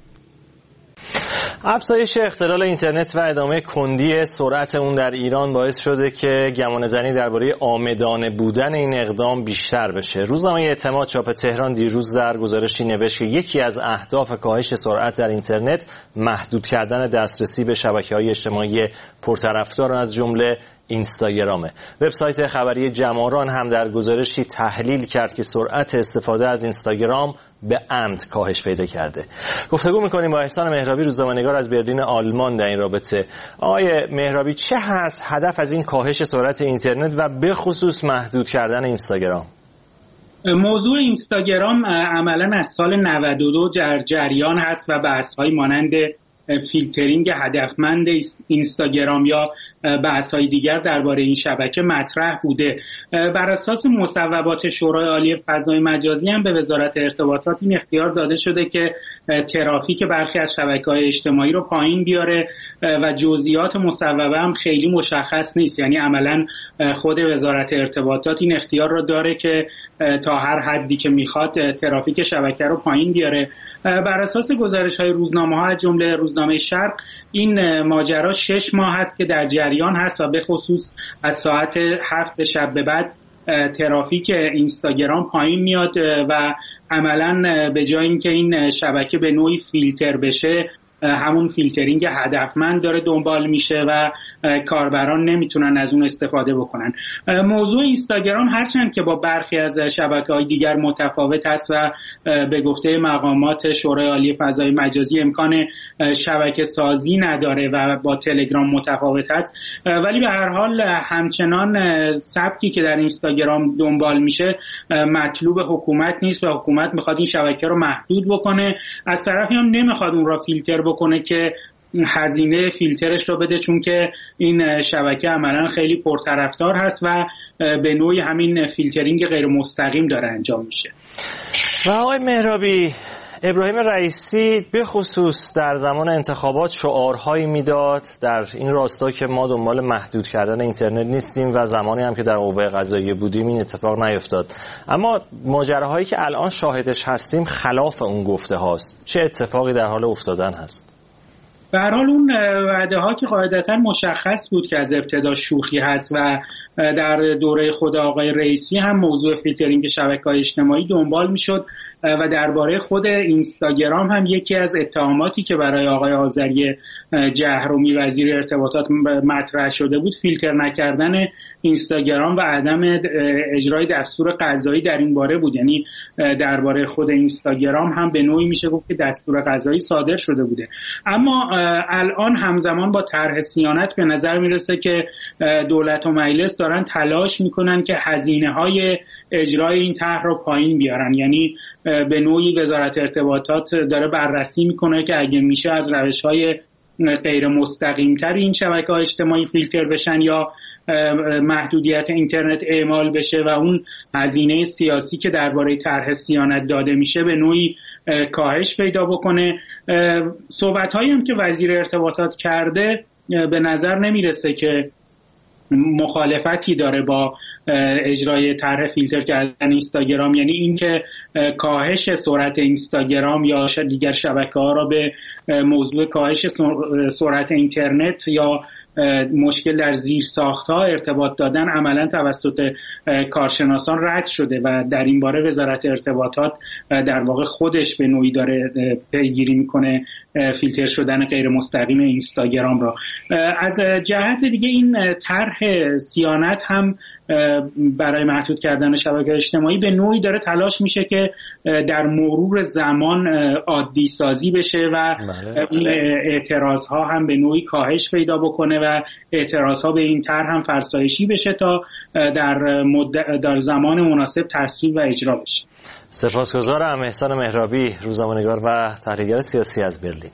افزایش اختلال اینترنت و ادامه کندی سرعت اون در ایران باعث شده که گمانه‌زنی درباره عامدانه بودن این اقدام بیشتر بشه. روزنامه اعتماد چاپ تهران دیروز در گزارشی نوشت که یکی از اهداف کاهش سرعت در اینترنت محدود کردن دسترسی به شبکه‌های اجتماعی پرطرفدار از جمله اینستاگرامه. وبسایت خبری جماران هم در گزارشی تحلیل کرد که سرعت استفاده از اینستاگرام به عمد کاهش پیدا کرده. گفتگو می‌کنیم با احسان مهرابی، روزنامه‌نگار از برلین آلمان در این رابطه. آقای مهرابی، چه هست هدف از این کاهش سرعت اینترنت و به خصوص محدود کردن اینستاگرام؟ موضوع اینستاگرام عملاً از سال نود و دو در جریان هست و بحث‌های مانند فیلترینگ هدفمند اینستاگرام یا بحث‌های دیگر درباره این شبکه مطرح بوده. بر اساس مصوبات شورای عالی فضای مجازی هم به وزارت ارتباطات این اختیار داده شده که ترافیک برخی از شبکه‌های اجتماعی رو پایین بیاره و جزئیات مصوبه هم خیلی مشخص نیست. یعنی عملاً خود وزارت ارتباطات این اختیار رو داره که تا هر حدی که میخواد ترافیک شبکه رو پایین بیاره. بر اساس گزارش‌های روزنامه‌ها از جمله روزنامه روزنامه شرق این ماجرا شش ماه هست که در جریان هست و به خصوص از ساعت هفت شب به بعد ترافیک اینستاگرام پایین میاد و عملاً به جای اینکه این شبکه به نوعی فیلتر بشه، همون فیلترینگ هدفمند داره دنبال میشه و کاربران نمیتونن از اون استفاده بکنن. موضوع اینستاگرام هرچند که با برخی از شبکه‌های دیگر متفاوت است و به گفته مقامات شورای عالی فضای مجازی امکان شبکه سازی نداره و با تلگرام متفاوت است، ولی به هر حال همچنان سبکی که در اینستاگرام دنبال میشه مطلوب حکومت نیست و حکومت میخواد این شبکه رو محدود بکنه. از طرفی هم نمیخواد اون را فیلتر بکنه که هزینه فیلترش رو بده، چون که این شبکه عملا خیلی پرطرفدار هست و به نوعی همین فیلترینگ غیر مستقیم داره انجام میشه. و آقای مهرابی، ابراهیم رئیسی به خصوص در زمان انتخابات شعارهایی میداد در این راستا که ما دنبال محدود کردن اینترنت نیستیم و زمانی هم که در قوه قضاییه بودیم این اتفاق نیفتاد. اما ماجراهایی که الان شاهدش هستیم خلاف اون گفته هاست. چه اتفاقی در حال افتادن هست؟ به هر حال اون وعده ها که قاعدتا مشخص بود که از ابتدا شوخی هست و در دوره خود آقای رئیسی هم موضوع فیلترینگ شبکه‌های اجتماعی دنبال میشد و درباره خود اینستاگرام هم یکی از اتهاماتی که برای آقای آذری جهرومی وزیر ارتباطات مطرح شده بود فیلتر نکردن اینستاگرام و عدم اجرای دستور قضایی در این باره بود. یعنی درباره خود اینستاگرام هم به نوعی میشه گفت که دستور قضایی صادر شده بوده. اما الان همزمان با طرح صیانت به نظر میرسه که دولت و مجلس دارن تلاش میکنن که هزینه‌های اجرای این طرح رو پایین بیارن. یعنی به نوعی وزارت ارتباطات داره بررسی میکنه که اگه میشه از روش‌های غیر مستقیم‌تر این شبکه‌های اجتماعی فیلتر بشن یا محدودیت اینترنت اعمال بشه و اون هزینه سیاسی که درباره طرح صیانت داده میشه به نوعی کاهش پیدا بکنه. صحبت‌هایی هم که وزیر ارتباطات کرده به نظر نمیرسه که مخالفتی داره با اجرای طرح فیلتر کردن اینستاگرام. یعنی اینکه کاهش سرعت اینستاگرام یا دیگر شبکه‌ها را به موضوع کاهش سرعت اینترنت یا مشکل در زیر ساخت‌ها ارتباط دادن عملاً توسط کارشناسان رد شده و در این باره وزارت ارتباطات در واقع خودش به نوعی داره پیگیری میکنه فیلتر شدن غیر مستقیم اینستاگرام را. از جهت دیگه این طرح صیانت هم برای محدود کردن شبکه‌های اجتماعی به نوعی داره تلاش میشه که در مرور زمان عادی سازی بشه و این اعتراض‌ها هم به نوعی کاهش پیدا بکنه و اعتراض‌ها به این طرح هم فرسایشی بشه تا در مدت در زمان مناسب تصویب و اجرا بشه. سپاسگزارم. احسان مهرابی، روزنامه‌نگار و تحلیلگر سیاسی از برلین.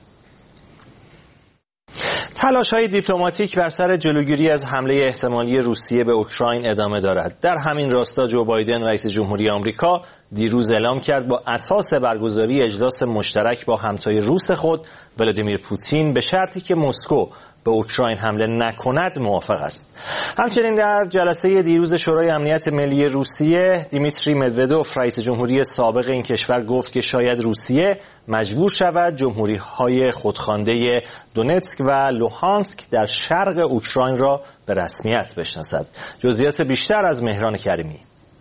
تلاش‌های دیپلماتیک بر سر جلوگیری از حمله احتمالی روسیه به اوکراین ادامه دارد. در همین راستا جو بایدن رئیس جمهوری آمریکا دیروز اعلام کرد با اساس برگزاری اجلاس مشترک با همتای روس خود ولادیمیر پوتین به شرطی که مسکو به اوکراین حمله نکند موافق است. همچنین در جلسه دیروز شورای امنیت ملی روسیه دیمیتری مدودوف رئیس جمهوری سابق این کشور گفت که شاید روسیه مجبور شود جمهوری‌های خودخوانده دونتسک و لوهانسک در شرق اوکراین را به رسمیت بشناسد. جزئیات بیشتر از مهران کریمی.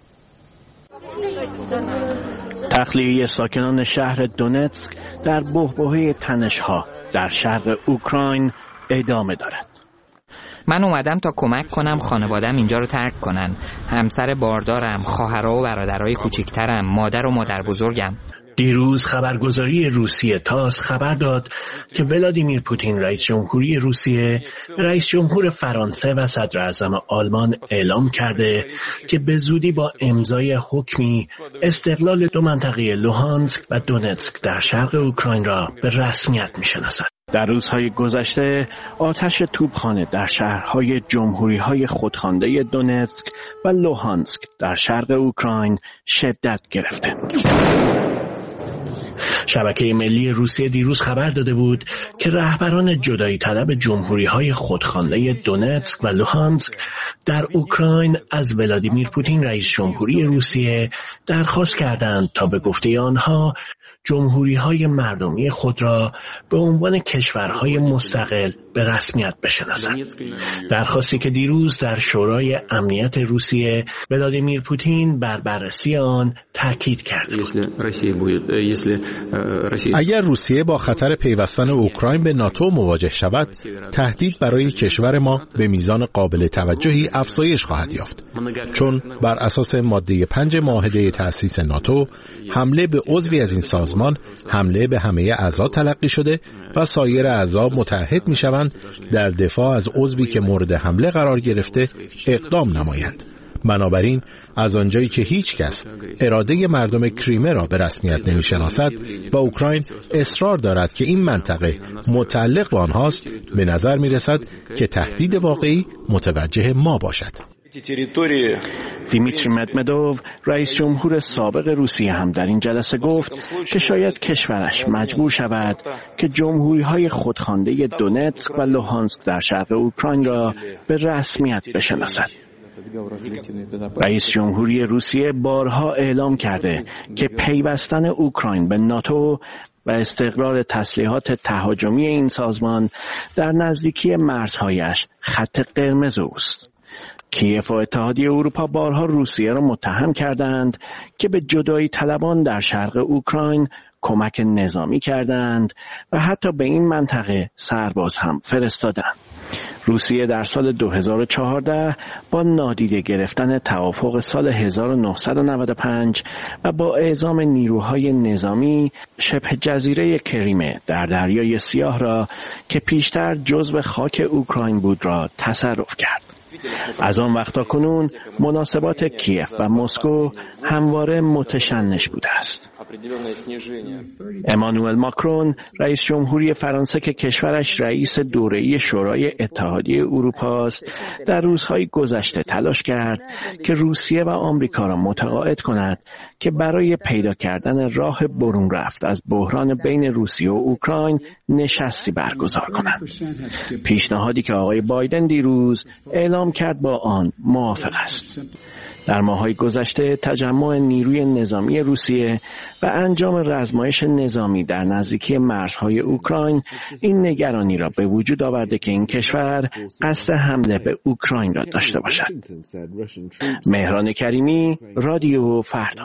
تخلیه ساکنان شهر دونتسک در بحبوحه تنش‌ها در شرق اوکراین ادامه دارد. من اومدم تا کمک کنم خانوادم اینجا رو ترک کنن. همسر باردارم، خواهرها و برادرای کوچیکترم، مادر و مادر بزرگم. دیروز خبرگزاری روسیه تاس خبر داد که ولادیمیر پوتین رئیس جمهوری روسیه، رئیس جمهور فرانسه و صدر اعظم آلمان اعلام کرده که به زودی با امضای حکمی استقلال دو منطقه لوهانسک و دونتسک در شرق اوکراین را به رسمیت می‌شناسد. در روزهای گذشته آتش توپخانه در شهرهای جمهوری‌های خودخوانده دونتسک و لوهانسک در شرق اوکراین شدت گرفته. شبکه ملی روسیه دیروز خبر داده بود که رهبران جدایی طلب جمهوری‌های خودخوانده دونتسک و لوهانسک در اوکراین از ولادیمیر پوتین رئیس جمهوری روسیه درخواست کردند تا به گفته آنها جمهوری‌های مردمی خود را به عنوان کشورهای مستقل به رسمیت بشناسند. درخواستی که دیروز در شورای امنیت روسیه ولادیمیر پوتین بر بررسی آن تاکید کرده بود. اگر روسیه با خطر پیوستن اوکراین به ناتو مواجه شود، تهدید برای کشور ما به میزان قابل توجهی افزایش خواهد یافت، چون بر اساس ماده پنج معاهده تأسیس ناتو، حمله به عضوی از این سازمان حمله به همه اعضا تلقی شده و سایر اعضا متحد میشوند در دفاع از عضوی که مورد حمله قرار گرفته اقدام نمایند. بنابراین از آنجایی که هیچ کس اراده مردم کریمه را به رسمیت نمیشناسد و اوکراین اصرار دارد که این منطقه متعلق به آنهاست، به نظر میرسد که تهدید واقعی متوجه ما باشد. دیمیتری مدمدوف رئیس جمهور سابق روسیه هم در این جلسه گفت که شاید کشورش مجبور شود که جمهوری‌های خودخوانده دونتسک و لوهانسک در شرق اوکراین را به رسمیت بشناسد. رئیس جمهوری روسیه بارها اعلام کرده که پیوستن اوکراین به ناتو و استقرار تسلیحات تهاجمی این سازمان در نزدیکی مرزهایش خط قرمز اوست. کیف و اتحادیه اروپا بارها روسیه را متهم کردند که به جدایی طلبان در شرق اوکراین کمک نظامی کردند و حتی به این منطقه سرباز هم فرستادند. روسیه در سال دو هزار و چهارده با نادیده گرفتن توافق سال هزار و نهصد و نود و پنج و با اعزام نیروهای نظامی شبه جزیره کریمه در دریای سیاه را که پیشتر جزو خاک اوکراین بود را تصرف کرد. از آن وقتا کنون مناسبات کیف و مسکو همواره متشنج بوده است. امانوئل ماکرون رئیس جمهوری فرانسه که کشورش رئیس دوره‌ای شورای اتحادیه اروپا است، در روزهای گذشته تلاش کرد که روسیه و آمریکا را متقاعد کند که برای پیدا کردن راه برون رفت از بحران بین روسیه و اوکراین نشستی برگزار کنند. پیشنهادی که آقای بایدن دیروز اعلام کرد با آن موافق است. در ماه‌های گذشته تجمع نیروی نظامی روسیه و انجام رزمایش نظامی در نزدیکی مرزهای اوکراین این نگرانی را به وجود آورده که این کشور قصد حمله به اوکراین را داشته باشد. مهران کریمی، رادیو فردا.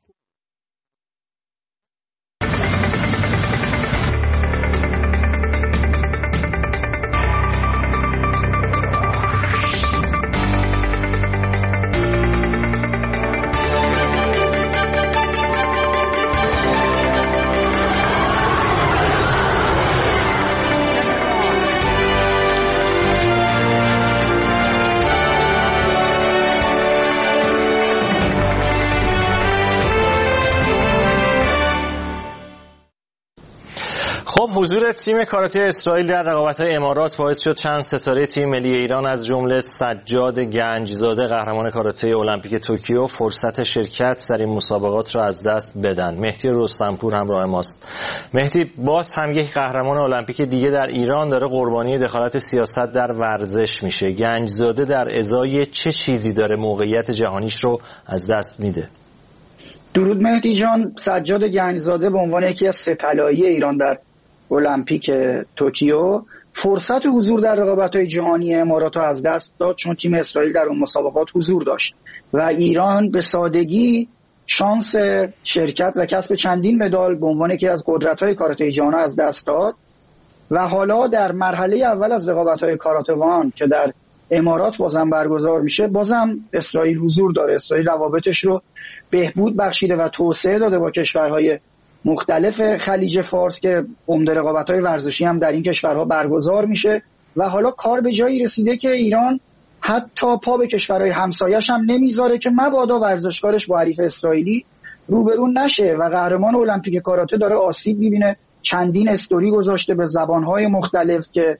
خب حضور تیم کاراته اسرائیل در رقابت‌های امارات باعث شد چند ستاره تیم ملی ایران از جمله سجاد گنجزاده قهرمان کاراته المپیک توکیو فرصت شرکت در این مسابقات را از دست بدن. مهدی رستمپور همراه ماست. مهدی، باز هم یک قهرمان المپیک دیگه در ایران داره قربانی دخالت سیاست در ورزش میشه. گنجزاده در ازای چه چیزی داره موقعیت جهانیش رو از دست میده؟ درود مهدی جان. سجاد گنجزاده به عنوان یکی از سه طلایی ایران در المپیک توکیو فرصت حضور در رقابت‌های جهانی امارات را از دست داد، چون تیم اسرائیل در اون مسابقات حضور داشت و ایران به سادگی شانس شرکت و کسب چندین مدال به عنوان یکی از قدرت‌های کاراته جهان از دست داد و حالا در مرحله اول از رقابت‌های کاراته وان که در امارات بازم برگزار میشه، بازم اسرائیل حضور داره. اسرائیل روابطش رو بهبود بخشیده و توسعه داده با کشورهای مختلف خلیج فارس که عمده رقابت‌های ورزشی هم در این کشورها برگزار میشه و حالا کار به جایی رسیده که ایران حتی پا به کشورهای همسایه‌اش هم نمیذاره که مبادا ورزشکارش با حریف اسرائیلی روبرو نشه و قهرمان المپیک کاراته داره آسیب میبینه. چندین استوری گذاشته به زبان‌های مختلف که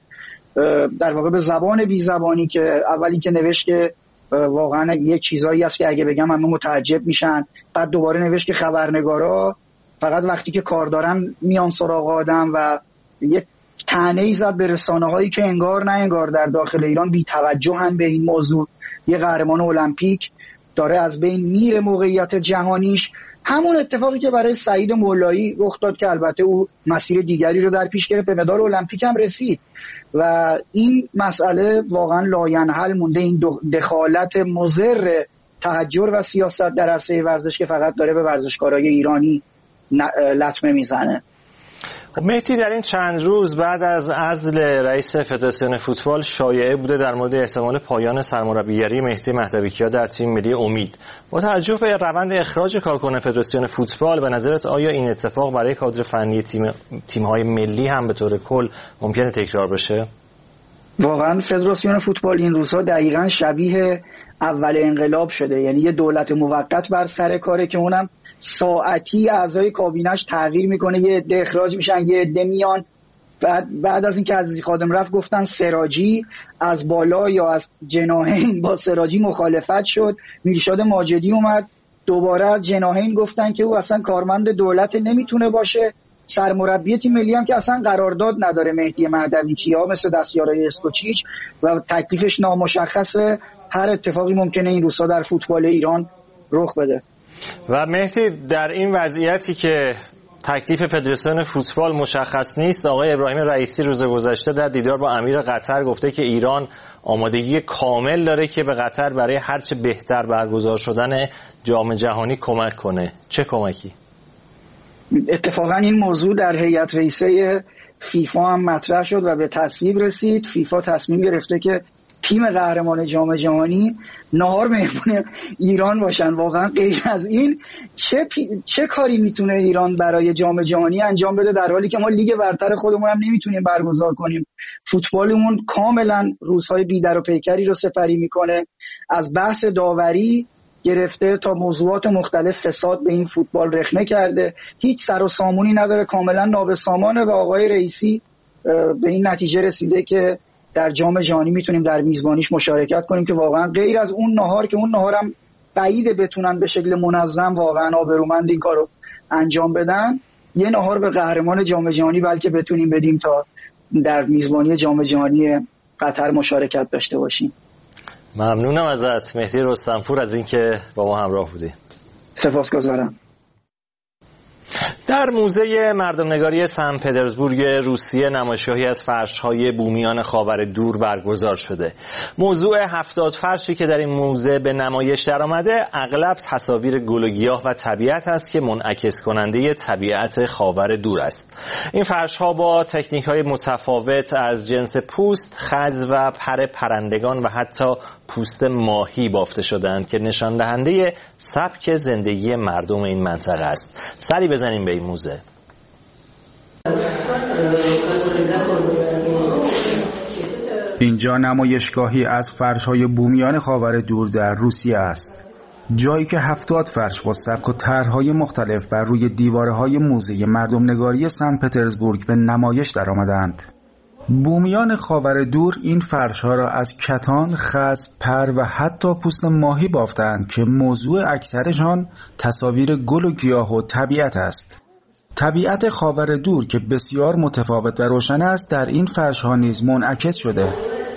در واقع به زبان بی زبانی که اولی که نوشت که واقعا یک چیزایی هست که اگه بگم همه متعجب میشن، بعد دوباره نوشت که خبرنگارا فقط وقتی که کار دارن میان سراغ آدم و یه طعنه‌ای زد به رسانه‌هایی که انگار نه انگار در داخل ایران بی توجهن به این موضوع. یه قهرمان المپیک داره از بین میره موقعیت جهانیش. همون اتفاقی که برای سعید مولایی رخ داد که البته او مسیر دیگری رو در پیش گرفت، به مدال المپیک هم رسید و این مسئله واقعا لاینحل مونده. این دخالت مضر تحجر و سیاست در عرصه ورزش که فقط داره به ورزشکارای ایرانی لطمه میزنه. مهدی، در این چند روز بعد از عزل رئیس فدراسیون فوتبال شایعه بوده در مورد احتمال پایان سرمربیگری مهدی مهدوی‌کیا در تیم ملی امید. با توجه به روند اخراج کارکنان فدراسیون فوتبال، به نظرت آیا این اتفاق برای کادر فنی تیم تیم‌های ملی هم به طور کل ممکنه تکرار بشه؟ واقعا فدراسیون فوتبال این روزها دقیقاً شبیه اول انقلاب شده، یعنی یه دولت موقت بر سر کاره که اونم ساعتی اعضای کابینش تغییر میکنه، یه عده اخراج میشن، یه عده میان. بعد بعد از اینکه عزیزی خادم رفت گفتن سراجی از بالا یا از جناحین با سراجی مخالفت شد، میرشاد ماجدی اومد دوباره از جناحین گفتن که او اصلا کارمند دولت نمیتونه باشه. سرمربی تیم ملی هم که اصلا قرارداد نداره مهدی مهدوی‌کیا، مثل دستیارای اسکوچیچ و تکلیفش نامشخصه. هر اتفاقی ممکنه این روزها در فوتبال ایران رخ بده. و مهدی، در این وضعیتی که تکلیف فدراسیون فوتبال مشخص نیست، آقای ابراهیم رئیسی روز گذشته در دیدار با امیر قطر گفته که ایران آمادگی کامل داره که به قطر برای هرچه بهتر برگزار شدن جام جهانی کمک کنه. چه کمکی؟ اتفاقا این موضوع در هیئت رئیسه فیفا هم مطرح شد و به تصویب رسید. فیفا تصمیم گرفته که تیم قهرمان جام جهانی نهار مهمون ایران باشن. واقعا غیر از این چه پی... چه کاری میتونه ایران برای جام جهانی انجام بده، در حالی که ما لیگ برتر خودمون هم نمیتونیم برگزار کنیم. فوتبالمون کاملا روزهای بیدر و پیکری رو سپری میکنه، از بحث داوری گرفته تا موضوعات مختلف فساد به این فوتبال رخنه کرده، هیچ سر و سامونی نداره، کاملا نابسامانه. و آقای رئیسی به این نتیجه رسیده که در جام جهانی میتونیم در میزبانیش مشارکت کنیم که واقعا غیر از اون نهار که اون نهارم بعیده بتونن به شکل منظم واقعا آبرومند این کارو انجام بدن، یه نهار به قهرمان جام جهانی بلکه بتونیم بدیم تا در میزبانی جام جهانی قطر مشارکت داشته باشیم. ممنونم ازت مهدی رستمپور از اینکه با ما همراه بودی. سپاسگزارم. در موزه مردمنگاری سن پترزبورگ روسیه نمایشگاهی از فرش‌های بومیان خاور دور برگزار شده. موضوع هفتاد فرشی که در این موزه به نمایش درآمده اغلب تصاویر گل و گیاه و طبیعت است که منعکس کننده طبیعت خاور دور است. این فرش‌ها با تکنیک‌های متفاوت از جنس پوست، خز و پر پرندگان و حتی پوست ماهی بافته شده‌اند که نشان دهنده سبک زندگی مردم این منطقه است. سری بزنیم به این موزه. اینجا نمایشگاهی از فرش‌های بومیان خاور دور در روسیه است. جایی که هفتاد فرش با سبک و طرح‌های مختلف بر روی دیوارهای موزه مردمنگاری سن پترزبورگ به نمایش درآمدند. بومیان خاور دور این فرش‌ها را از کتان، خز، پر و حتی پوست ماهی بافتند که موضوع اکثرشان تصاویر گل و گیاه و طبیعت است. طبیعت خاور دور که بسیار متفاوت و روشن است در این فرش‌ها نیز منعکس شده.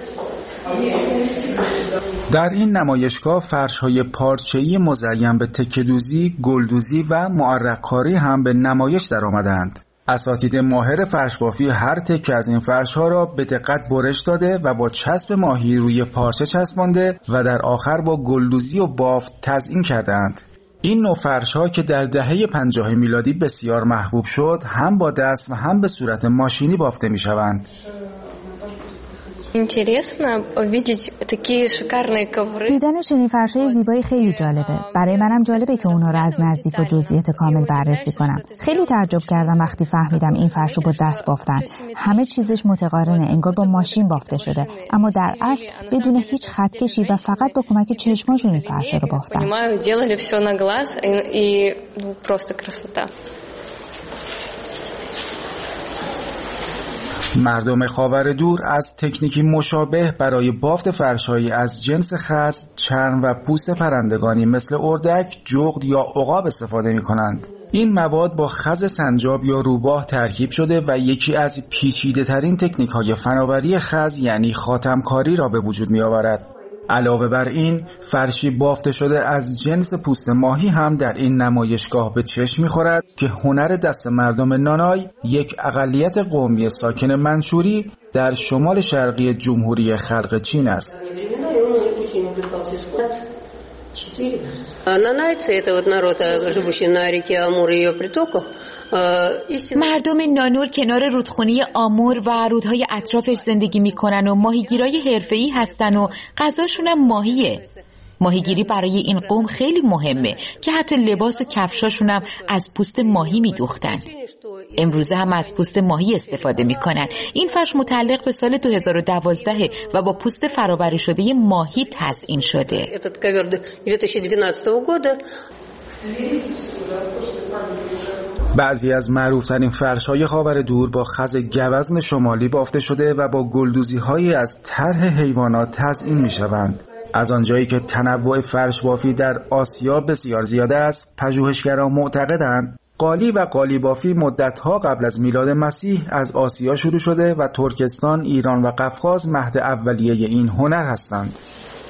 در این نمایشگاه فرش‌های پارچه‌ای مزین به تکه‌دوزی، گلدوزی و معرق‌کاری هم به نمایش درآمدند. اساتید ماهر فرش‌بافی هر تکه از این فرش‌ها را به دقت برش داده و با چسب ماهی روی پارچه چسبانده و در آخر با گلدوزی و بافت تزیین کردند. این نوع فرش‌ها که در دهه پنجاه میلادی بسیار محبوب شد، هم با دست و هم به صورت ماشینی بافته می‌شوند. دیدن چنین فرش‌های زیبایی خیلی جالبه. برای منم جالبه که اونا رو از نزدیک و جزئیات کامل بررسی کنم. خیلی تعجب کردم وقتی فهمیدم این فرش رو با دست بافتن. همه چیزش متقارنه، انگار با ماشین بافته شده، اما در اصل بدون هیچ خطکشی و فقط با کمک چشماشون این فرش رو بافتن. مردم خاور دور از تکنیکی مشابه برای بافت فرش‌هایی از جنس خز، چرم و پوست پرندگانی مثل اردک، جغد یا عقاب استفاده می‌کنند. این مواد با خز سنجاب یا روباه ترکیب شده و یکی از پیچیده ترین تکنیک های فناوری خز یعنی خاتمکاری را به وجود می آورد. علاوه بر این فرشی بافته شده از جنس پوست ماهی هم در این نمایشگاه به چشم می‌خورد که هنر دست مردم نانای، یک اقلیت قومی ساکن منچوری در شمال شرقی جمهوری خلق چین است. مردم نانور کنار رودخونه آمور و رودهای اطرافش زندگی میکنن و ماهیگیرای حرفه‌ای هستن و غذاشون هم ماهیه. ماهیگیری برای این قوم خیلی مهمه که حتی لباس و کفشاشون هم از پوست ماهی میدوختن. امروزه هم از پوست ماهی استفاده میکنن. این فرش متعلق به سال دو هزار و دوازده و با پوست فرآوری شده ماهی تزیین شده. بعضی از معروفترین فرش‌های خاور دور با خز گوزن شمالی بافته شده و با گلدوزی‌هایی از طرح حیوانات تزیین می‌شوند. از آنجایی که تنوع فرش بافی در آسیا بسیار زیاده است، پژوهشگران معتقدند قالی و قالی بافی مدت‌ها قبل از میلاد مسیح از آسیا شروع شده و ترکستان، ایران و قفقاز مهد اولیه این هنر هستند.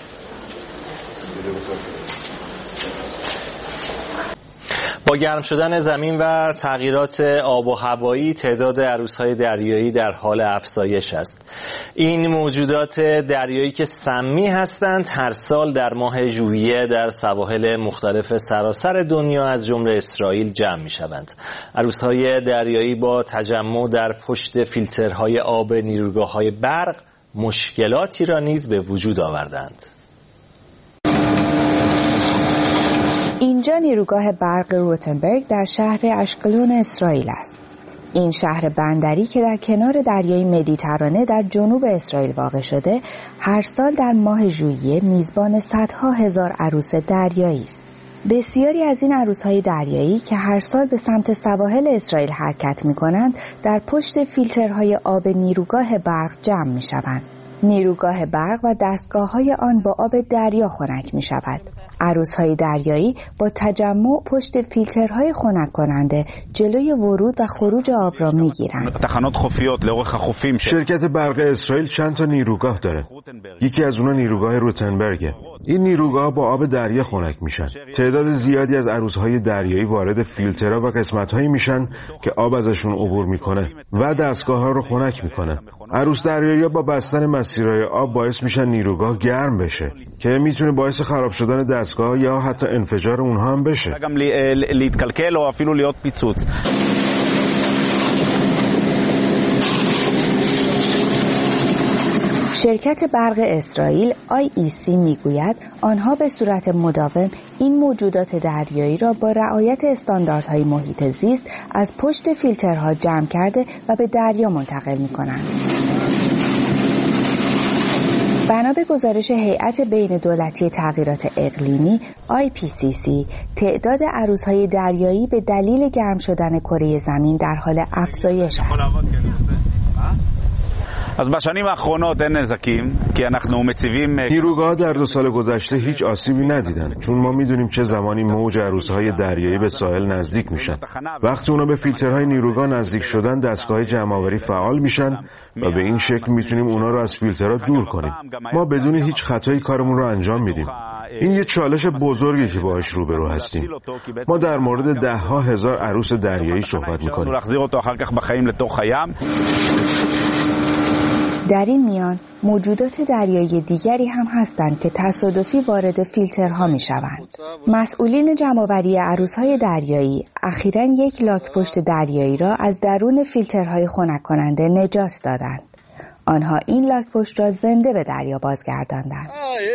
با گرم شدن زمین و تغییرات آب و هوایی تعداد عروس‌های دریایی در حال افزایش است. این موجودات دریایی که سمی هستند هر سال در ماه ژوئیه در سواحل مختلف سراسر دنیا از جمله اسرائیل جمع می‌شوند. عروس‌های دریایی با تجمع در پشت فیلترهای آب نیروگاه‌های برق مشکلاتی را نیز به وجود آوردند. اینجا نیروگاه برق روتنبرگ در شهر اشقلون اسرائیل است. این شهر بندری که در کنار دریای مدیترانه در جنوب اسرائیل واقع شده، هر سال در ماه ژوئیه میزبان صدها هزار عروس دریایی است. بسیاری از این عروس‌های دریایی که هر سال به سمت سواحل اسرائیل حرکت می‌کنند، در پشت فیلترهای آب نیروگاه برق جمع می‌شوند. نیروگاه برق و دستگاه‌های آن با آب دریا خنک می‌شود. عروس‌های دریایی با تجمع پشت فیلترهای خنک کننده جلوی ورود و خروج آب را می‌گیرند. شرکت برق اسرائیل چند تا نیروگاه داره. یکی از اونها نیروگاه روتنبرگه. این نیروگاه با آب دریا خنک میشن. تعداد زیادی از عروس‌های دریایی وارد فیلترها و قسمت‌هایی میشن که آب ازشون عبور میکنه و دستگاه‌ها رو خنک میکنه. عروس دریایی‌ها با بستن مسیرهای آب باعث میشن نیروگاه گرم بشه که میتونه باعث خراب شدن دستگاه یا حتی انفجار اونها هم بشه. شرکت برق اسرائیل آی ای سی میگوید آنها به صورت مداوم این موجودات دریایی را با رعایت استانداردهای محیط زیست از پشت فیلترها جمع کرده و به دریا منتقل می‌کنند. بنا به گزارش هیئت بین دولتی تغییرات اقلیمی آی پی سی سی، تعداد عروس‌های دریایی به دلیل گرم شدن کره زمین در حال افزایش است. نیروگاه در دو سال گذشته هیچ آسیبی ندیدن، چون ما میدونیم چه زمانی موج عروس‌های دریایی به ساحل نزدیک میشن. وقتی اونا به فیلترهای نیروگاه نزدیک شدن، دستگاه جمع‌آوری فعال میشن و به این شکل میتونیم اونا رو از فیلترها دور کنیم. ما بدون هیچ خطایی کارمون رو انجام میدیم. این یه چالش بزرگی که باهاش روبرو هستیم. ما در مورد ده ها هزار عروس دریایی صحبت میکنیم. در این میان موجودات دریایی دیگری هم هستند که تصادفی وارد فیلترها می شوند. مسئولین جمع‌آوری عروس‌های دریایی اخیراً یک لاک‌پشت دریایی را از درون فیلترهای خنک کننده نجات دادند. آنها این لاک‌پشت را زنده به دریا بازگرداندند.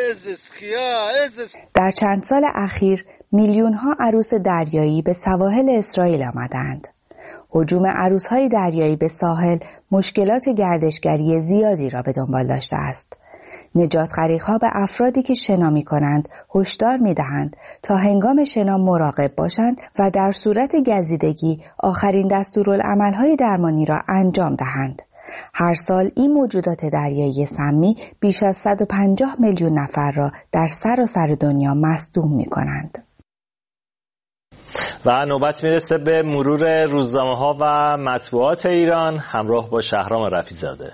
در چند سال اخیر میلیون‌ها عروس دریایی به سواحل اسرائیل آمدند. هجوم عروس‌های دریایی به ساحل مشکلات گردشگری زیادی را به دنبال داشته است. نجات غریق‌ها به افرادی که شنا می‌کنند هشدار می‌دهند تا هنگام شنا مراقب باشند و در صورت گزیدگی آخرین دستورالعمل‌های درمانی را انجام دهند. هر سال این موجودات دریایی سمی بیش از صد و پنجاه میلیون نفر را در سراسر دنیا مصدوم می‌کنند. و نوبت میرسه به مرور روزنامه ها و مطبوعات ایران همراه با شهرام رفیع‌زاده.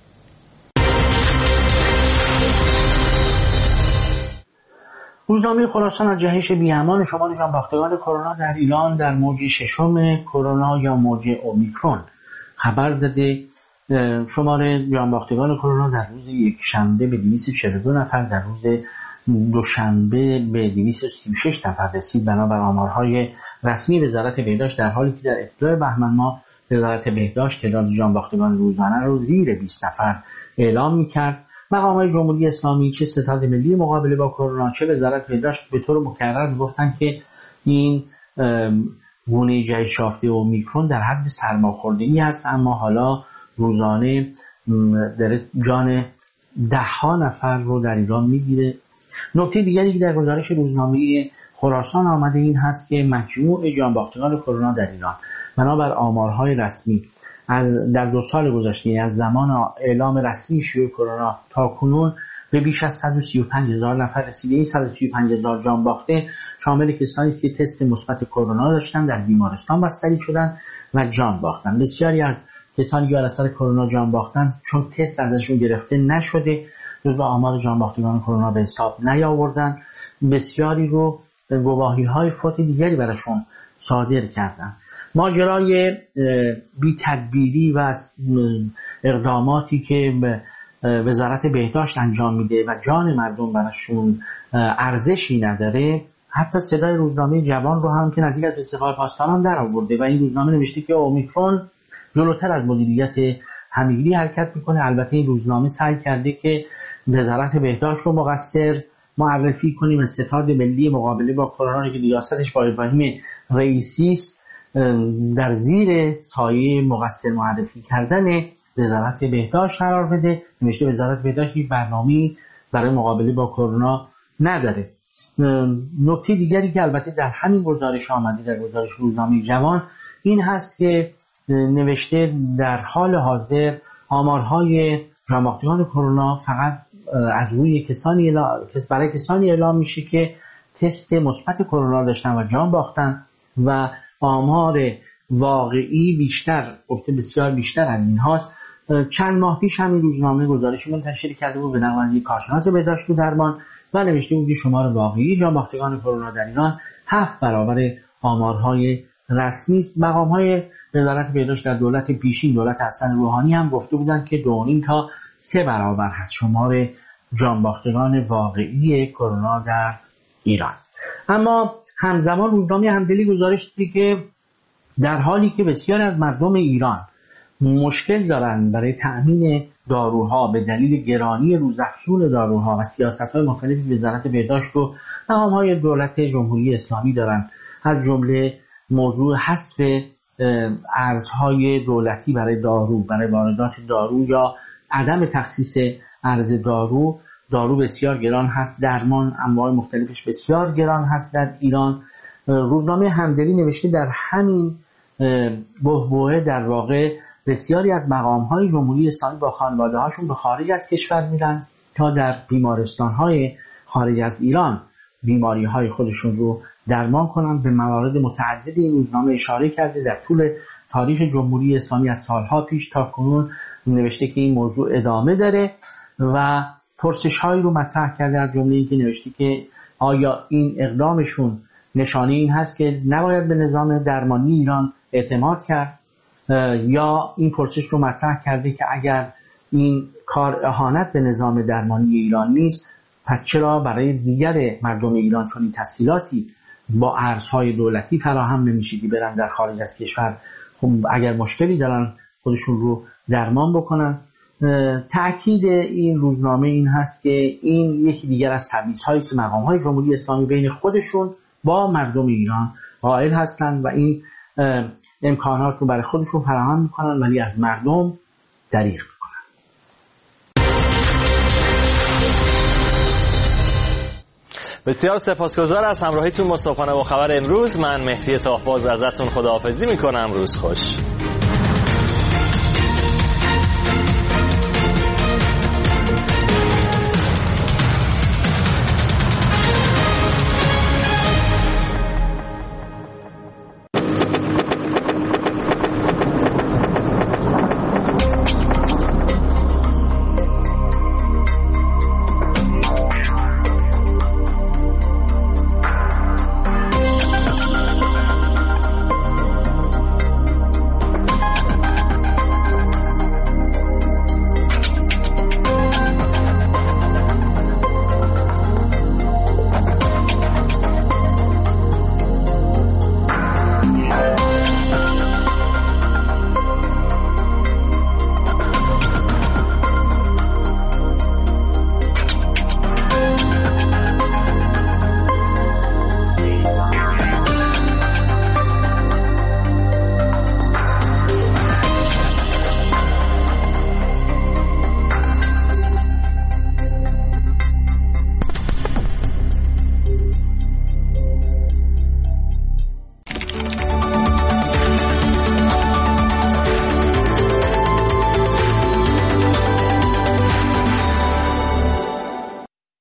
روزنامه خراسان از جهش بی‌امان شمار جانباختگان کرونا در ایران در موج ششم کرونا یا موج اومیکرون خبر داده شمار جانباختگان کرونا در روز یک شنبه به دویست و چهل و دو نفر، در روز دوشنبه به دویست و سی و شش نفر رسید. بنابر آمارهای رسمی وزارت بهداشت در حالی که در ابتدای بهمن ماه وزارت بهداشت تعداد جانباختگان روزانه رو زیر بیست نفر اعلام می‌کرد. مقام‌های جمهوری اسلامی چه ستاد ملی مقابله با کرونا چه وزارت بهداشت به طور مکرر می‌گفتند که این گونه جدید یافته اومیکرون در حد سرماخوردگی است، اما حالا روزانه در جان ده ها نفر رو در ایران میگیره. نکته دیگری که در گزارش روزنامه خراسان آمده این هست که مجموع جانباختگان کرونا در ایران بنابر آمارهای رسمی از در دو سال گذشته از زمان اعلام رسمی شیوع کرونا تا کنون به بیش از صد و سی و پنج هزار نفر رسیده. این صد و سی و پنج هزار جانباخته شامل کسانی است که تست مثبت کرونا داشتن، در بیمارستان بستری شدن و جان باختن. بسیاری از کسانی که بر اثر کرونا جان باختن چون تست ازشون گرفته نشده جزو آمار جانباختگان کرونا به حساب نیاوردن. بسیاری رو گواهی‌های فوت دیگری براشون صادر کردن. ماجرای بی تدبیری و اقداماتی که وزارت بهداشت انجام میده و جان مردم براشون ارزشی نداره، حتی صدای روزنامه جوان رو هم که نزدیک به استعفای پاسداران هم در آورده و این روزنامه نوشته که اومیکرون جلوتر از مدیریت همگیری حرکت میکنه. البته این روزنامه سعی کرده که وزارت بهداشت رو مقصر معرفی کنیم و ستاد ملی مقابله با کرونا که ریاستش با ابراهیم رئیسی است در زیر سایه مقصر معرفی کردن وزارت بهداشت قرار بده. نوشته وزارت بهداشت یک برنامه‌ای برای مقابله با کرونا نداره. نکته دیگری که البته در همین گزارش آمده در گزارش روزنامه جوان این هست که نوشته در حال حاضر آمارهای جانباختگان کرونا فقط از روی کسانی برای کسانی اعلام میشه که تست مثبت کرونا داشتن و جان باختن و آمار واقعی بیشتر گفته بسیار بیشتر از این هاست. چند ماه پیش همین روزنامه گزارشی منتشر کرده بود به نقل از یک کارشناس بهداشت و درمان و نوشته بود که شمار واقعی جانباختگان کرونا در ایران هفت برابر آمارهای رسمی است. مقام‌های وزارت بهداشت در دولت پیشین دولت حسن روحانی هم گفته بودند که دو و نیم تا سه برابر هست شمار جانباختگان واقعی کرونا در ایران. اما همزمان روزنامه همدلی گزارش داده که در حالی که بسیاری از مردم ایران مشکل دارند برای تأمین داروها به دلیل گرانی روزافزون داروها و سیاست‌های مختلفی وزارت بهداشت و مقام‌های دولت جمهوری اسلامی دارند، از جمله موضوع حذف ارزهای دولتی برای دارو، برای واردات دارو یا عدم تخصیص ارز دارو. دارو بسیار گران هست، درمان انواع مختلفش بسیار گران هست در ایران. روزنامه همدلی نوشته در همین بحبوحه در واقع بسیاری از مقام‌های جمهوری اسلامی با خانواده‌هاشون به خارج از کشور میرن تا در بیمارستان‌های خارج از ایران بیماری‌های خودشون رو درمان کنن. به موارد متعدد این روزنامه اشاره کرده در طول تاریخ جمهوری اسلامی از سالها پیش تا کنون نوشته که این موضوع ادامه داره و پرسش‌هایی رو مطرح کرده، از جمله اینکه نوشته که آیا این اقدامشون نشانه این هست که نباید به نظام درمانی ایران اعتماد کرد، یا این پرسش رو مطرح کرده که اگر این کار اهانت به نظام درمانی ایران نیست پس چرا برای دیگر مردم ایران چون این تسهیلاتی با ارزهای دولتی فراهم نمیشه که برن در خارج از کشور خب اگر مشکلی دارن خودشون رو درمان بکنن. تأکید این روزنامه این هست که این یکی دیگر از تبعیض‌هایی است مقام‌های جمهوری اسلامی بین خودشون با مردم ایران قائل هستند و این امکانات رو برای خودشون فراهم میکنن ولی از مردم دریغ میکنن. بسیار سپاسگزار از همراهیتون با صبحانه با خبر امروز. من مهدی طاهباز ازتون خداحافظی میکنم. روز خوش.